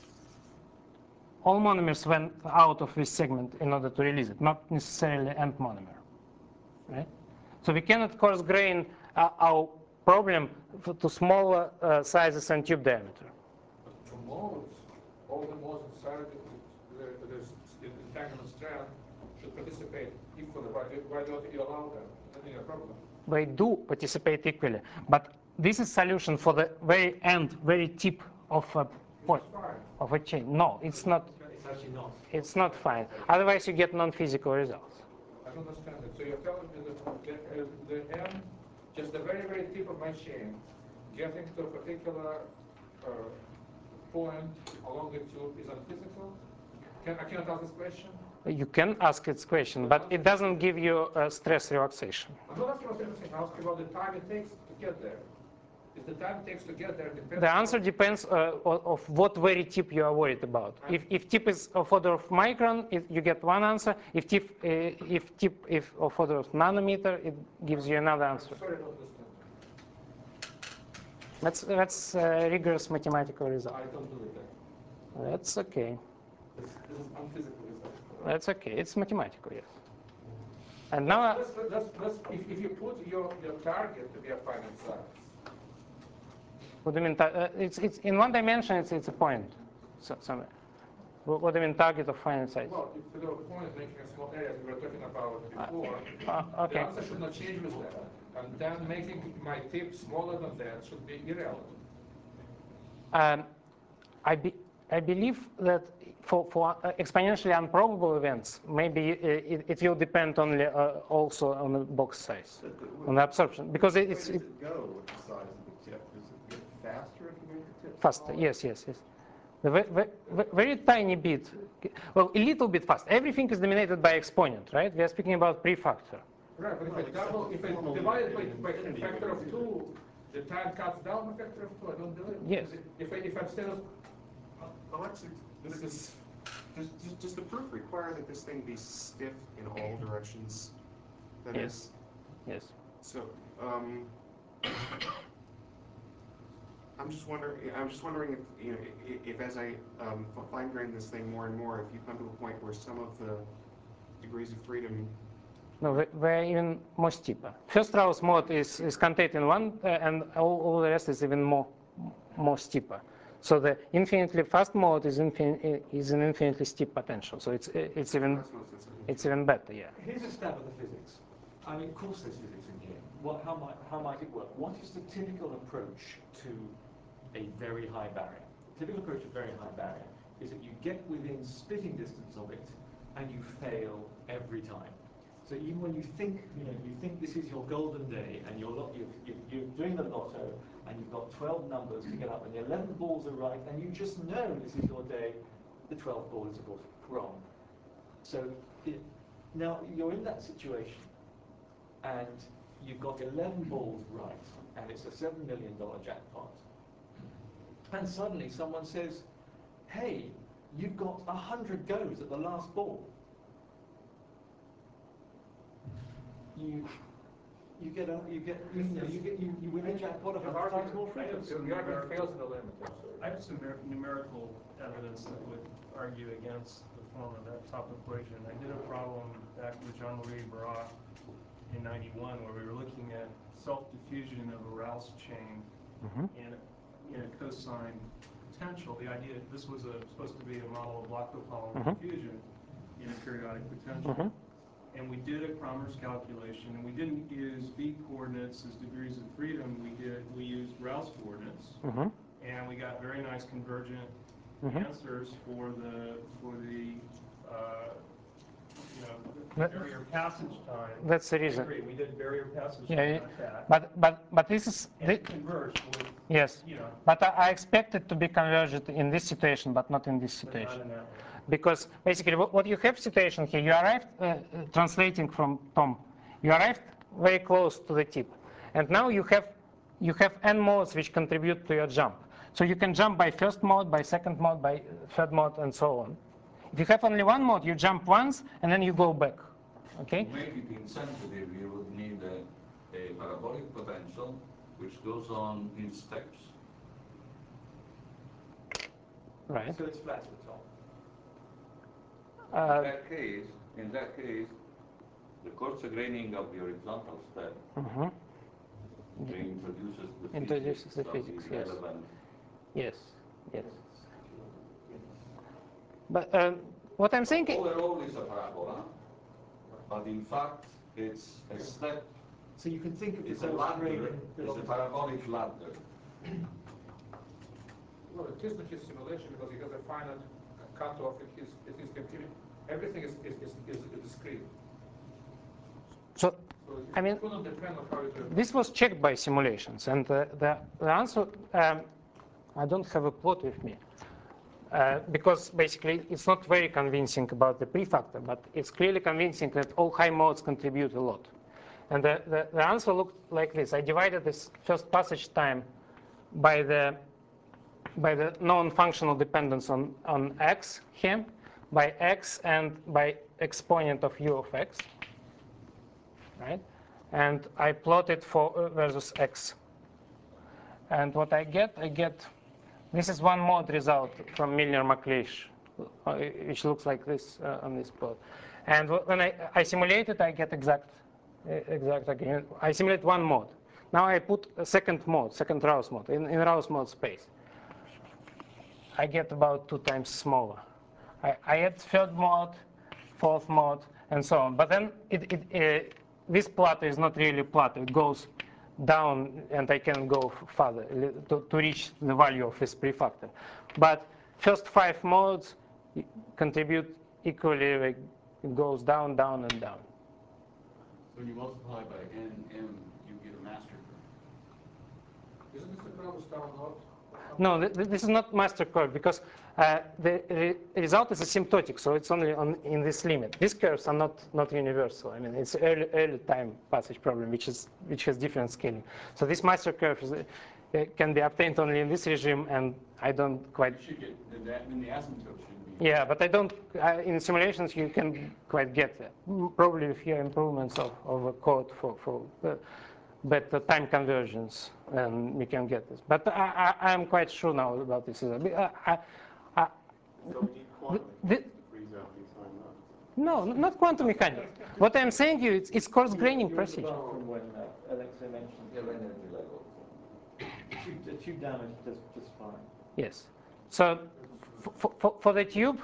went out of this segment in order to release it, not necessarily end monomer, right? So we cannot coarse grain our problem to smaller sizes and tube diameter. For modes, all the modes inside the entanglement strand should participate equally. Why don't you allow them? That's not a problem. They do participate equally, but this is solution for the very end, very tip of a point of a chain. No, it's not. It's actually not. It's not fine. Otherwise, you get non-physical results. I don't understand it. So you're telling me that the end, just the very, very tip of my chain, getting to a particular point along the tube is unphysical? I cannot ask this question? You can ask this question, but it doesn't give you stress relaxation. I'm not asking about anything. I'm asking about the time it takes to get there. If the time it takes to get there depends. The answer depends of what very tip you are worried about. If tip is of order of micron, you get one answer. If tip is of order of nanometer, it gives you another answer. Sorry, I don't understand. That's rigorous mathematical result. I don't believe that. That's okay. This is unphysical result. That's okay. It's mathematical, yes. And now, if you put your target to be a finite size. what do you mean? It's in one dimension. It's a point. Somewhere. What do you mean target of finite size? Well, if the point making a small area we were talking about before, okay. the answer should not change with that. And then making my tip smaller than that should be irrelevant. I believe that for exponentially improbable events, maybe it will depend only also on the box size, on the absorption, because it's. Where does it go with the size of the tip? Does it get faster if you make the tip Faster, smaller? yes. The very tiny bit, well, a little bit fast. Everything is dominated by exponent, right? We are speaking about prefactor. Right, but if I divide it by a factor of 2, the time cuts down a factor of 2. I don't believe it. Yes. If I'm still. Alexei, does the proof require that this thing be stiff in all directions? That is. Yes. So, I'm just wondering if as I fine grain this thing more and more, if you come to a point where some of the degrees of freedom. No, they're even more steeper. First Strauss mode is contained in one, and all the rest is even more steeper. So the infinitely fast mode is an infinitely steep potential. So it's even better. Yeah. Here's a stab at the physics. I mean, of course there's physics in here. How might it work? What is the typical approach to a very high barrier? The typical approach to a very high barrier is that you get within spitting distance of it, and you fail every time. So even when you think this is your golden day, and you're doing the lotto, and you've got 12 numbers to get up, and the 11th balls are right, and you just know this is your day, the 12th ball is, of course, wrong. So now you're in that situation, and you've got 11 balls right, and it's a $7 million jackpot. And suddenly someone says, hey, you've got 100 goes at the last ball. You win a jackpot 100 times more frequently. The argument fails in the limit. I have some numerical evidence that would argue against the form of that top equation. I did a problem back with Jean-Louis Barat in '91 where we were looking at self-diffusion of a Rouse chain in a cosine potential. The idea this was supposed to be a model of Lockwood-Polymer diffusion in a periodic potential. And we did a Kramers calculation, and we didn't use V coordinates as degrees of freedom. We used Rouse coordinates, and we got very nice convergent answers for the barrier passage time. That's the reason. We did barrier passage time like that. But this is converged with, yes. But I expect it to be converged in this situation, but not in this situation. Not in that way. Because basically what you have situation here, you arrived, translating from Tom, you arrived very close to the tip. And now you have n modes which contribute to your jump. So you can jump by first mode, by second mode, by third mode, and so on. If you have only one mode, you jump once, and then you go back. Okay? To make it insensitive, you would need a parabolic potential which goes on in steps. Right. So it's flat at the top. In that case, the coarse graining of the horizontal step introduces the physics of the yes. relevant. Yes. But what I'm saying Overall is a parabola, but in fact it's a step. So you can think of it's a ladder. It's a parabolic ladder. Well, it is not just simulation because you have a finite cutoff. It is continuous. Everything is discrete. So I mean, it will not depend on how you do it. This was checked by simulations, and the answer. I don't have a plot with me. Because basically it's not very convincing about the prefactor, but it's clearly convincing that all high modes contribute a lot. And the answer looked like this. I divided this first passage time by the known functional dependence on x here, by x and by exponent of u of x, right? And I plotted for versus x. And what I get this is one mode result from Milner-McLeish, which looks like this on this plot. And when I simulate it, I get exact again. I simulate one mode. Now I put a second Rouse mode, in Rouse mode space. I get about 2 times smaller. I add third mode, fourth mode, and so on. But then this plateau is not really plateau. It goes down, and I can go further to reach the value of this prefactor. But first 5 modes contribute equally. Like it goes down, down, and down. So when you multiply by n, m, you get a master curve. Isn't this the problem with down node? No, this is not master curve because the result is asymptotic, so it's only in this limit. These curves are not universal. I mean, it's early time passage problem, which has different scaling. So this master curve can be obtained only in this regime, and I don't quite. You should get then the asymptote should be. Yeah, but I don't. In simulations, you can quite get that. Probably with your improvements of a code for better time conversions, and we can get this. But I'm quite sure now about this. So we need quantum mechanics to freeze out these high modes. No, not quantum mechanics. What I'm saying to you, it's coarse graining procedure. From when Alexei mentioned You have energy level. the tube damage does just fine. Yes. So for the tube,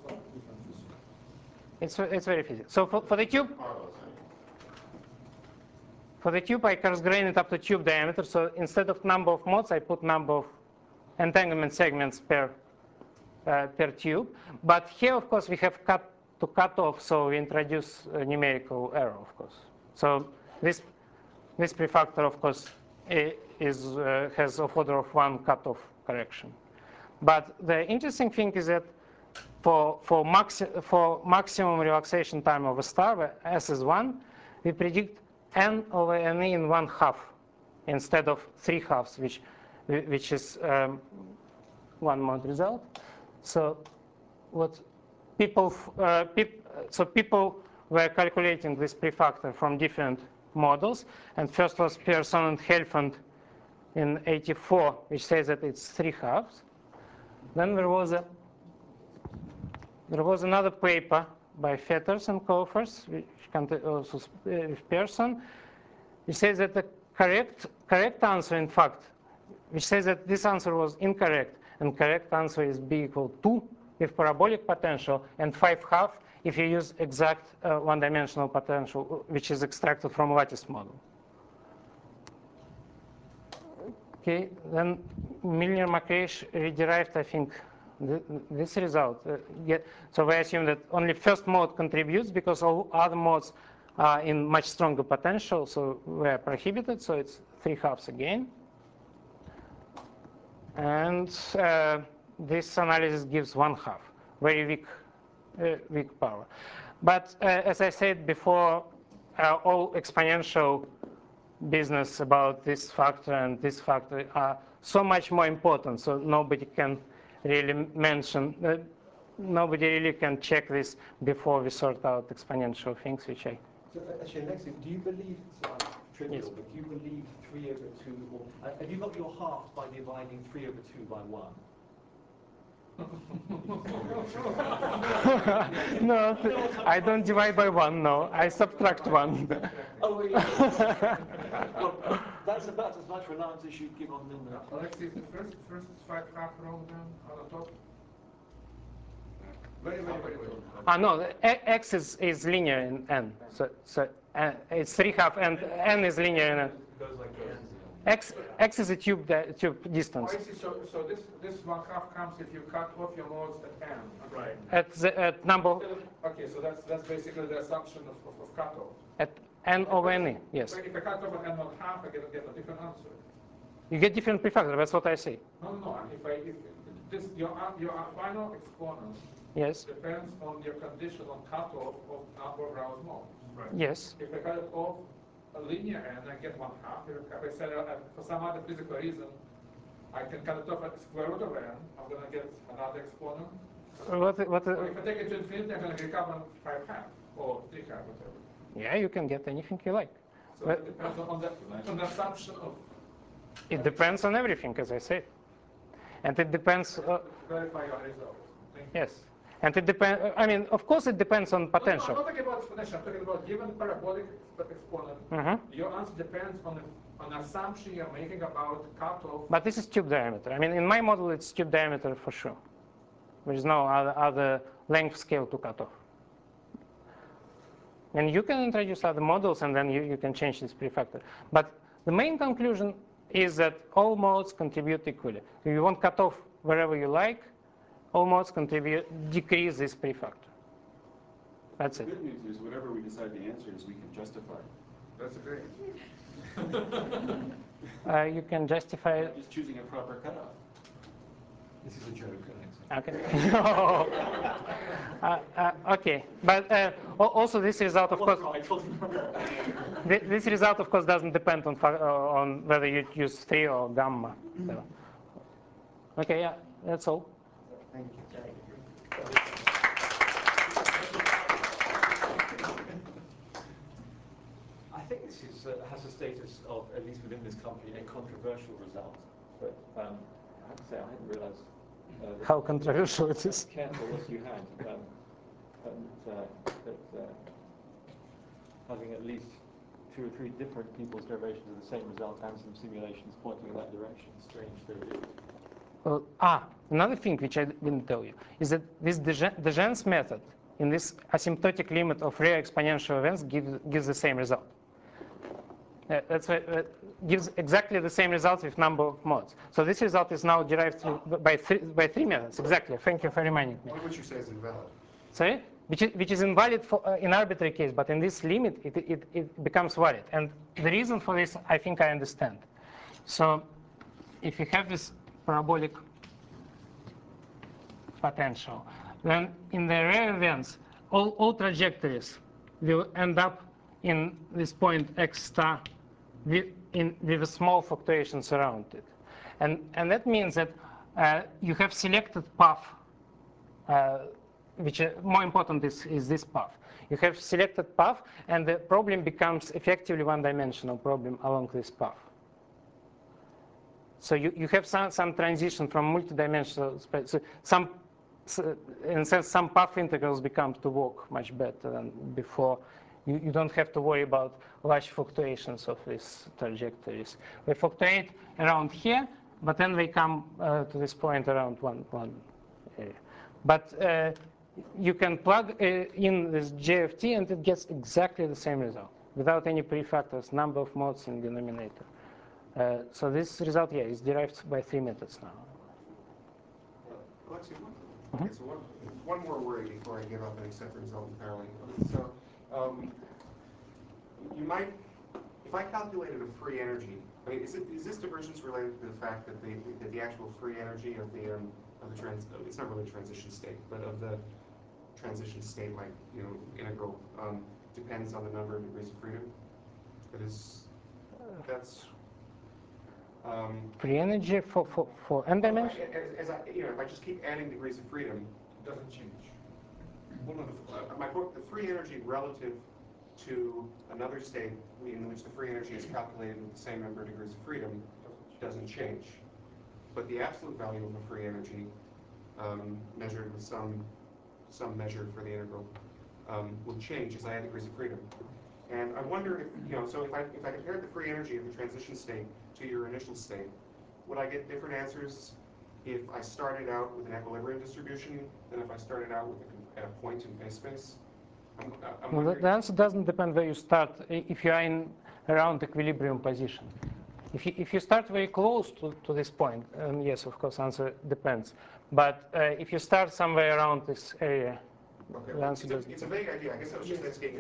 it's very physical. So for the tube, I cross-grain it up to tube diameter. So instead of number of modes, I put number of entanglement segments per tube. But here, of course, we have to cut off, so we introduce a numerical error, of course. So this prefactor, of course, has of order of 1 cutoff correction. But the interesting thing is that for maximum relaxation time of a star, where S is 1, we predict n over NE in 1/2 instead of 3/2, which is 1 mode result. So what people were calculating this prefactor from different models, and first was Pearson and Helfand in '84, which says that it's 3/2. Then there was another paper by Fetters and Coffers, which also with Pearson, which says that the correct answer, in fact, which says that this answer was incorrect, and correct answer is B equal 2 with parabolic potential, and 5/2 if you use exact one-dimensional potential, which is extracted from lattice model. Okay, then Milner-Macleish derived, I think, this result. So we assume that only first mode contributes because all other modes are in much stronger potential, so we're prohibited, so it's 3/2 again. And this analysis gives 1/2, very weak power. But as I said before, all exponential business about this factor and this factor are so much more important, so nobody can really mention, nobody really can check this before we sort out exponential things, which I... So actually, Alexei, do you believe, it's trivial, yes, but do you believe 3 over 2, or have you got your half by dividing 3 over 2 by 1? No, I don't divide by 1, no. I subtract 1. Oh, yeah. Well, that's about as much reliance as you'd give on Milner. Alexei, is the first 5/2 wrong then on the top? Very low. No, x is linear in n. So it's 3/2, and n is linear in n. X is a tube distance. Oh, I see. So this 1/2 comes if you cut off your modes at n. Right. At number. Okay, so that's basically the assumption of cutoff. At n over n, yes. So if I cut off n on half, I get a different answer. You get different prefactor. That's what I say. No. If your final exponent, yes, depends on your condition on cutoff of number of Rao's modes. Right. Yes. If I cut it off a linear n, I get 1/2. If I said for some other physical reason, I can cut it off at square root of n, I'm going to get another exponent. If I take it to infinity, I'm going to recover 5/2 or 3/2, whatever. Yeah, you can get anything you like. So it depends on the assumption of... It depends on everything, as I said. And it depends... verify your results. Yes. And it depends, I mean, of course it depends on potential. No, I'm not talking about exponential. I'm talking about given parabolic exponent, your answer depends on an assumption you're making about cutoff. But this is tube diameter. I mean, in my model, it's tube diameter for sure. There is no other length scale to cut off. And you can introduce other models, and then you can change this prefactor. But the main conclusion is that all modes contribute equally. If you want cut off wherever you like, all modes decrease this prefactor. That's it. The good news is whatever we decide the answer is, we can justify it. That's great. You can justify it. Just choosing a proper cutoff. This is a joke, Okay. Okay, but also this result, of course, this result, of course, doesn't depend on whether you use 3 or gamma. So. Okay, yeah, that's all. Thank you. I think this is, has a status of, at least within this company, a controversial result. But I have to say, I hadn't realized how controversial it is. Careful what you had. Having at least 2 or 3 different people's derivations of the same result and some simulations pointing in that direction. Strange, very different. Another thing which I didn't tell you is that this Degen's method in this asymptotic limit of rare exponential events gives the same result. That's why gives exactly the same result with number of modes. So this result is now derived by three methods. Exactly. Thank you for reminding me. What would you say is invalid? Sorry? Which is invalid for, in arbitrary case, but in this limit, it becomes valid. And the reason for this, I think I understand. So if you have this parabolic potential, then in the rare events, all trajectories will end up in this point x star with a small fluctuations around it. And that means that you have selected path, which more important is this path. You have selected path, and the problem becomes effectively one-dimensional problem along this path. So you have some transition from multidimensional space. So in a sense, some path integrals become to work much better than before. You don't have to worry about large fluctuations of these trajectories. They fluctuate around here, but then they come to this point around one area. But you can plug in this JFT, and it gets exactly the same result without any prefactors, number of modes in denominator. So this result, yeah, is derived by three methods now. Alexei, so one more worry before I give up and accept the result entirely. So you might, if I calculated a free energy, I mean, is this divergence related to the fact that the actual free energy of the it's not really transition state, but of the transition state, like, you know, integral, depends on the number of degrees of freedom? That's free energy for n dimension? If I just keep adding degrees of freedom, It doesn't change. well, no, the free energy relative to another state in which the free energy is calculated with the same number of degrees of freedom doesn't change. But the absolute value of a free energy, measured with some measure for the integral, will change as I add degrees of freedom. And I wonder if, you know, so if I compared the free energy of the transition state to your initial state, would I get different answers if I started out with an equilibrium distribution than if I started out with at a point in phase space? Well, the answer doesn't depend where you start. If you are in around equilibrium position, if you start very close to this point, yes, of course, answer depends. But if you start somewhere around this area, okay, the answer doesn't. It's a vague idea. I guess I was just asking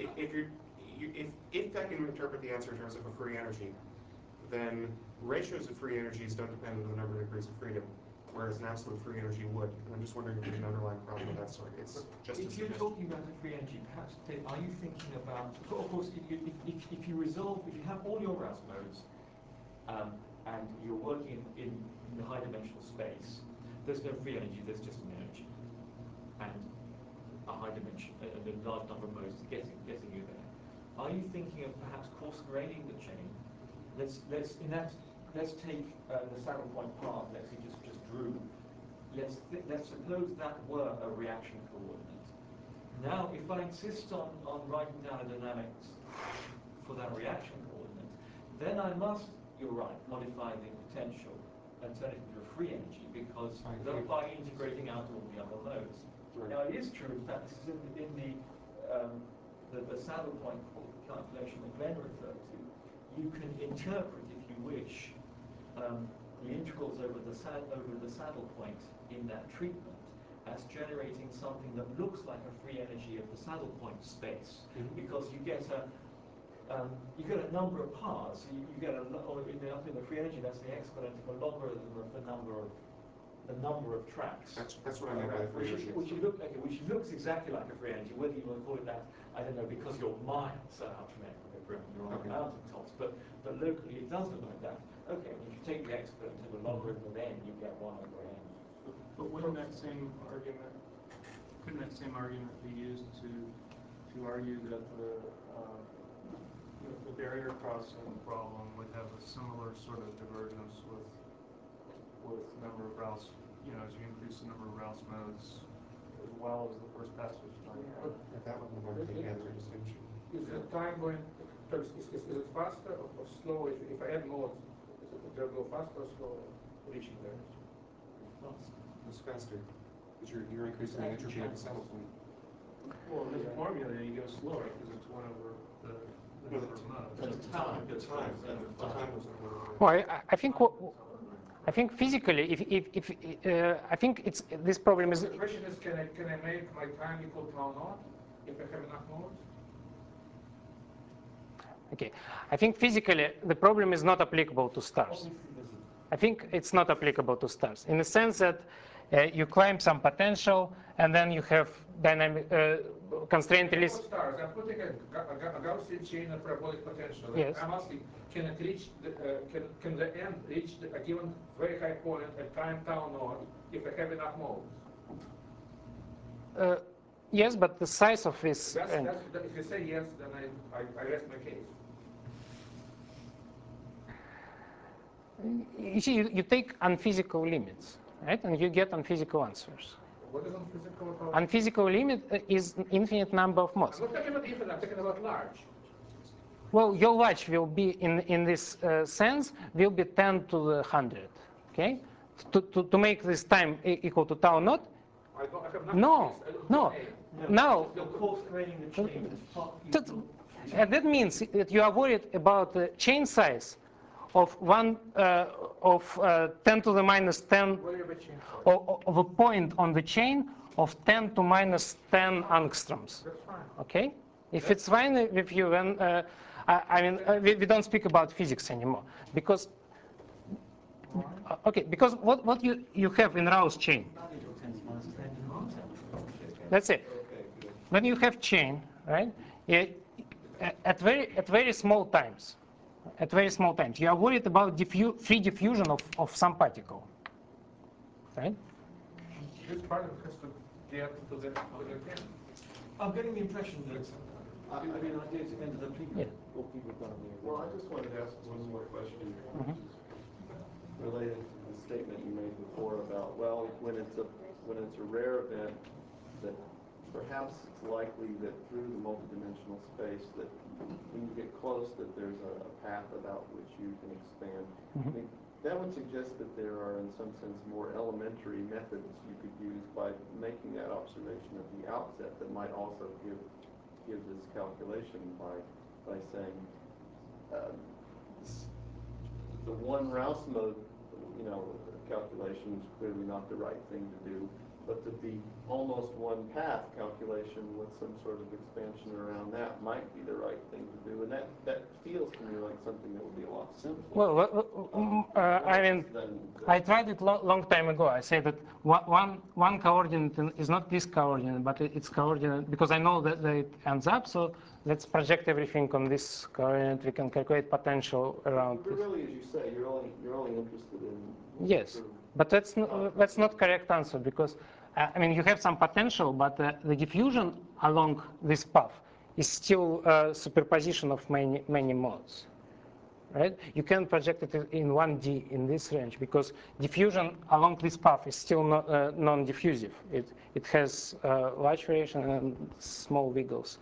if I can interpret the answer in terms of a free energy, then ratios of free energies don't depend on the number of degrees of freedom, whereas an absolute free energy would. And I'm just wondering if there's an underlying problem of that sort. It's just if you're talking about the free energy, perhaps are you thinking about? Of course, if you have all your Rouse modes, and you're working in the high dimensional space, there's no free energy. There's just an energy, and a high dimension, a large number of modes getting you there. Are you thinking of perhaps coarse graining the chain? Let's take the saddle point path. Let's say just drew. Let's suppose that were a reaction coordinate. Now, if I insist on writing down a dynamics for that reaction coordinate, then I must, you're right, modify the potential and turn it into a free energy, because by integrating out all the other modes. Right. Now, it is true, in fact, this is in the saddle point calculation that Glenn referred to. You can interpret, if you wish, the integrals over the saddle point in that treatment as generating something that looks like a free energy of the saddle point space, because you get a number of paths. You get in the free energy, that's the exponent of a logarithm of the number of tracks. That's what I mean by the free energy. Which looks exactly like a free energy. Whether you want to call it that, I don't know, because you're miles out from equilibrium, you're on the mountain tops. But locally, it does look like that. Okay, if you take the exponent of a logarithm of n, you get 1 over n. But couldn't that same argument be used to argue that the barrier crossing problem would have a similar sort of divergence with number of routes, as you increase the number of routes modes, as well as the first passage time? That would move on to the other distinction. Is the time going? Is it faster or slower if I add modes? Does it go faster or slower reaching there? It's faster, because you're increasing the entropy at the saddle point. Well, in this formula, you go slower because it's 1 over the number of modes. The time was Well, I think physically, I think this problem is. The question is, can I make my time equal to tau naught if I have enough modes? Okay, I think physically the problem is not applicable to stars. I think it's not applicable to stars in the sense that you climb some potential and then you have dynamic constraint release. Stars. I'm putting a Gaussian chain of parabolic potential. Yes. I'm asking, can it reach? Can the end reach a given very high point at time tau naught if I have enough modes? Yes, but the size of this end. If you say yes, then I rest my case. You see, you take unphysical limits, right, and you get unphysical answers. What is unphysical? Unphysical limit is infinite number of modes. I'm not talking about infinite. I'm talking about large. Well, your large will be in this sense will be 10 to the 100. Okay, to make this time equal to tau naught. I have No. Now. You're coarse graining the chain. That means that you are worried about the chain size of 10 to the minus 10 of a point on the chain of 10 to minus 10 angstroms. That's fine. Okay? If it's fine with you, then we don't speak about physics anymore because because what you have in Rao's chain. That's it. When you have chain, right? At very small times. At very small times, you are worried about free diffusion of some particle, right? This particle has to get to the end. I'm getting the impression that I mean, I did end the people. Yeah. Or people got me. Well, I just wanted to ask one more question related to the statement you made before about, well, when it's a rare event, that perhaps it's likely that through the multidimensional space that when you get close that there's a path about which you can expand. I mean, that would suggest that there are in some sense more elementary methods you could use by making that observation at the outset that might also give this calculation by saying the one Rouse mode, calculation is clearly not the right thing to do, but that the almost one path calculation with some sort of expansion around that might be the right thing to do, and that feels to me like something that would be a lot simpler. Well, I mean, I tried it long time ago. I say that one coordinate is not this coordinate, but it's coordinate because I know that it ends up. So let's project everything on this coordinate. We can calculate potential around But it. really, as you say, you're only interested in Yes, but that's not correct answer because I mean you have some potential, but the diffusion along this path is still superposition of many modes, right? You can project it in 1D in this range because diffusion along this path is still not non-diffusive. It has large variation and small wiggles.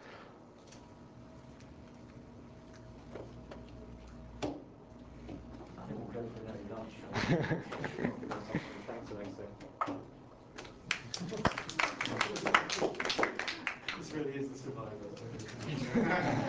This really is the survivor.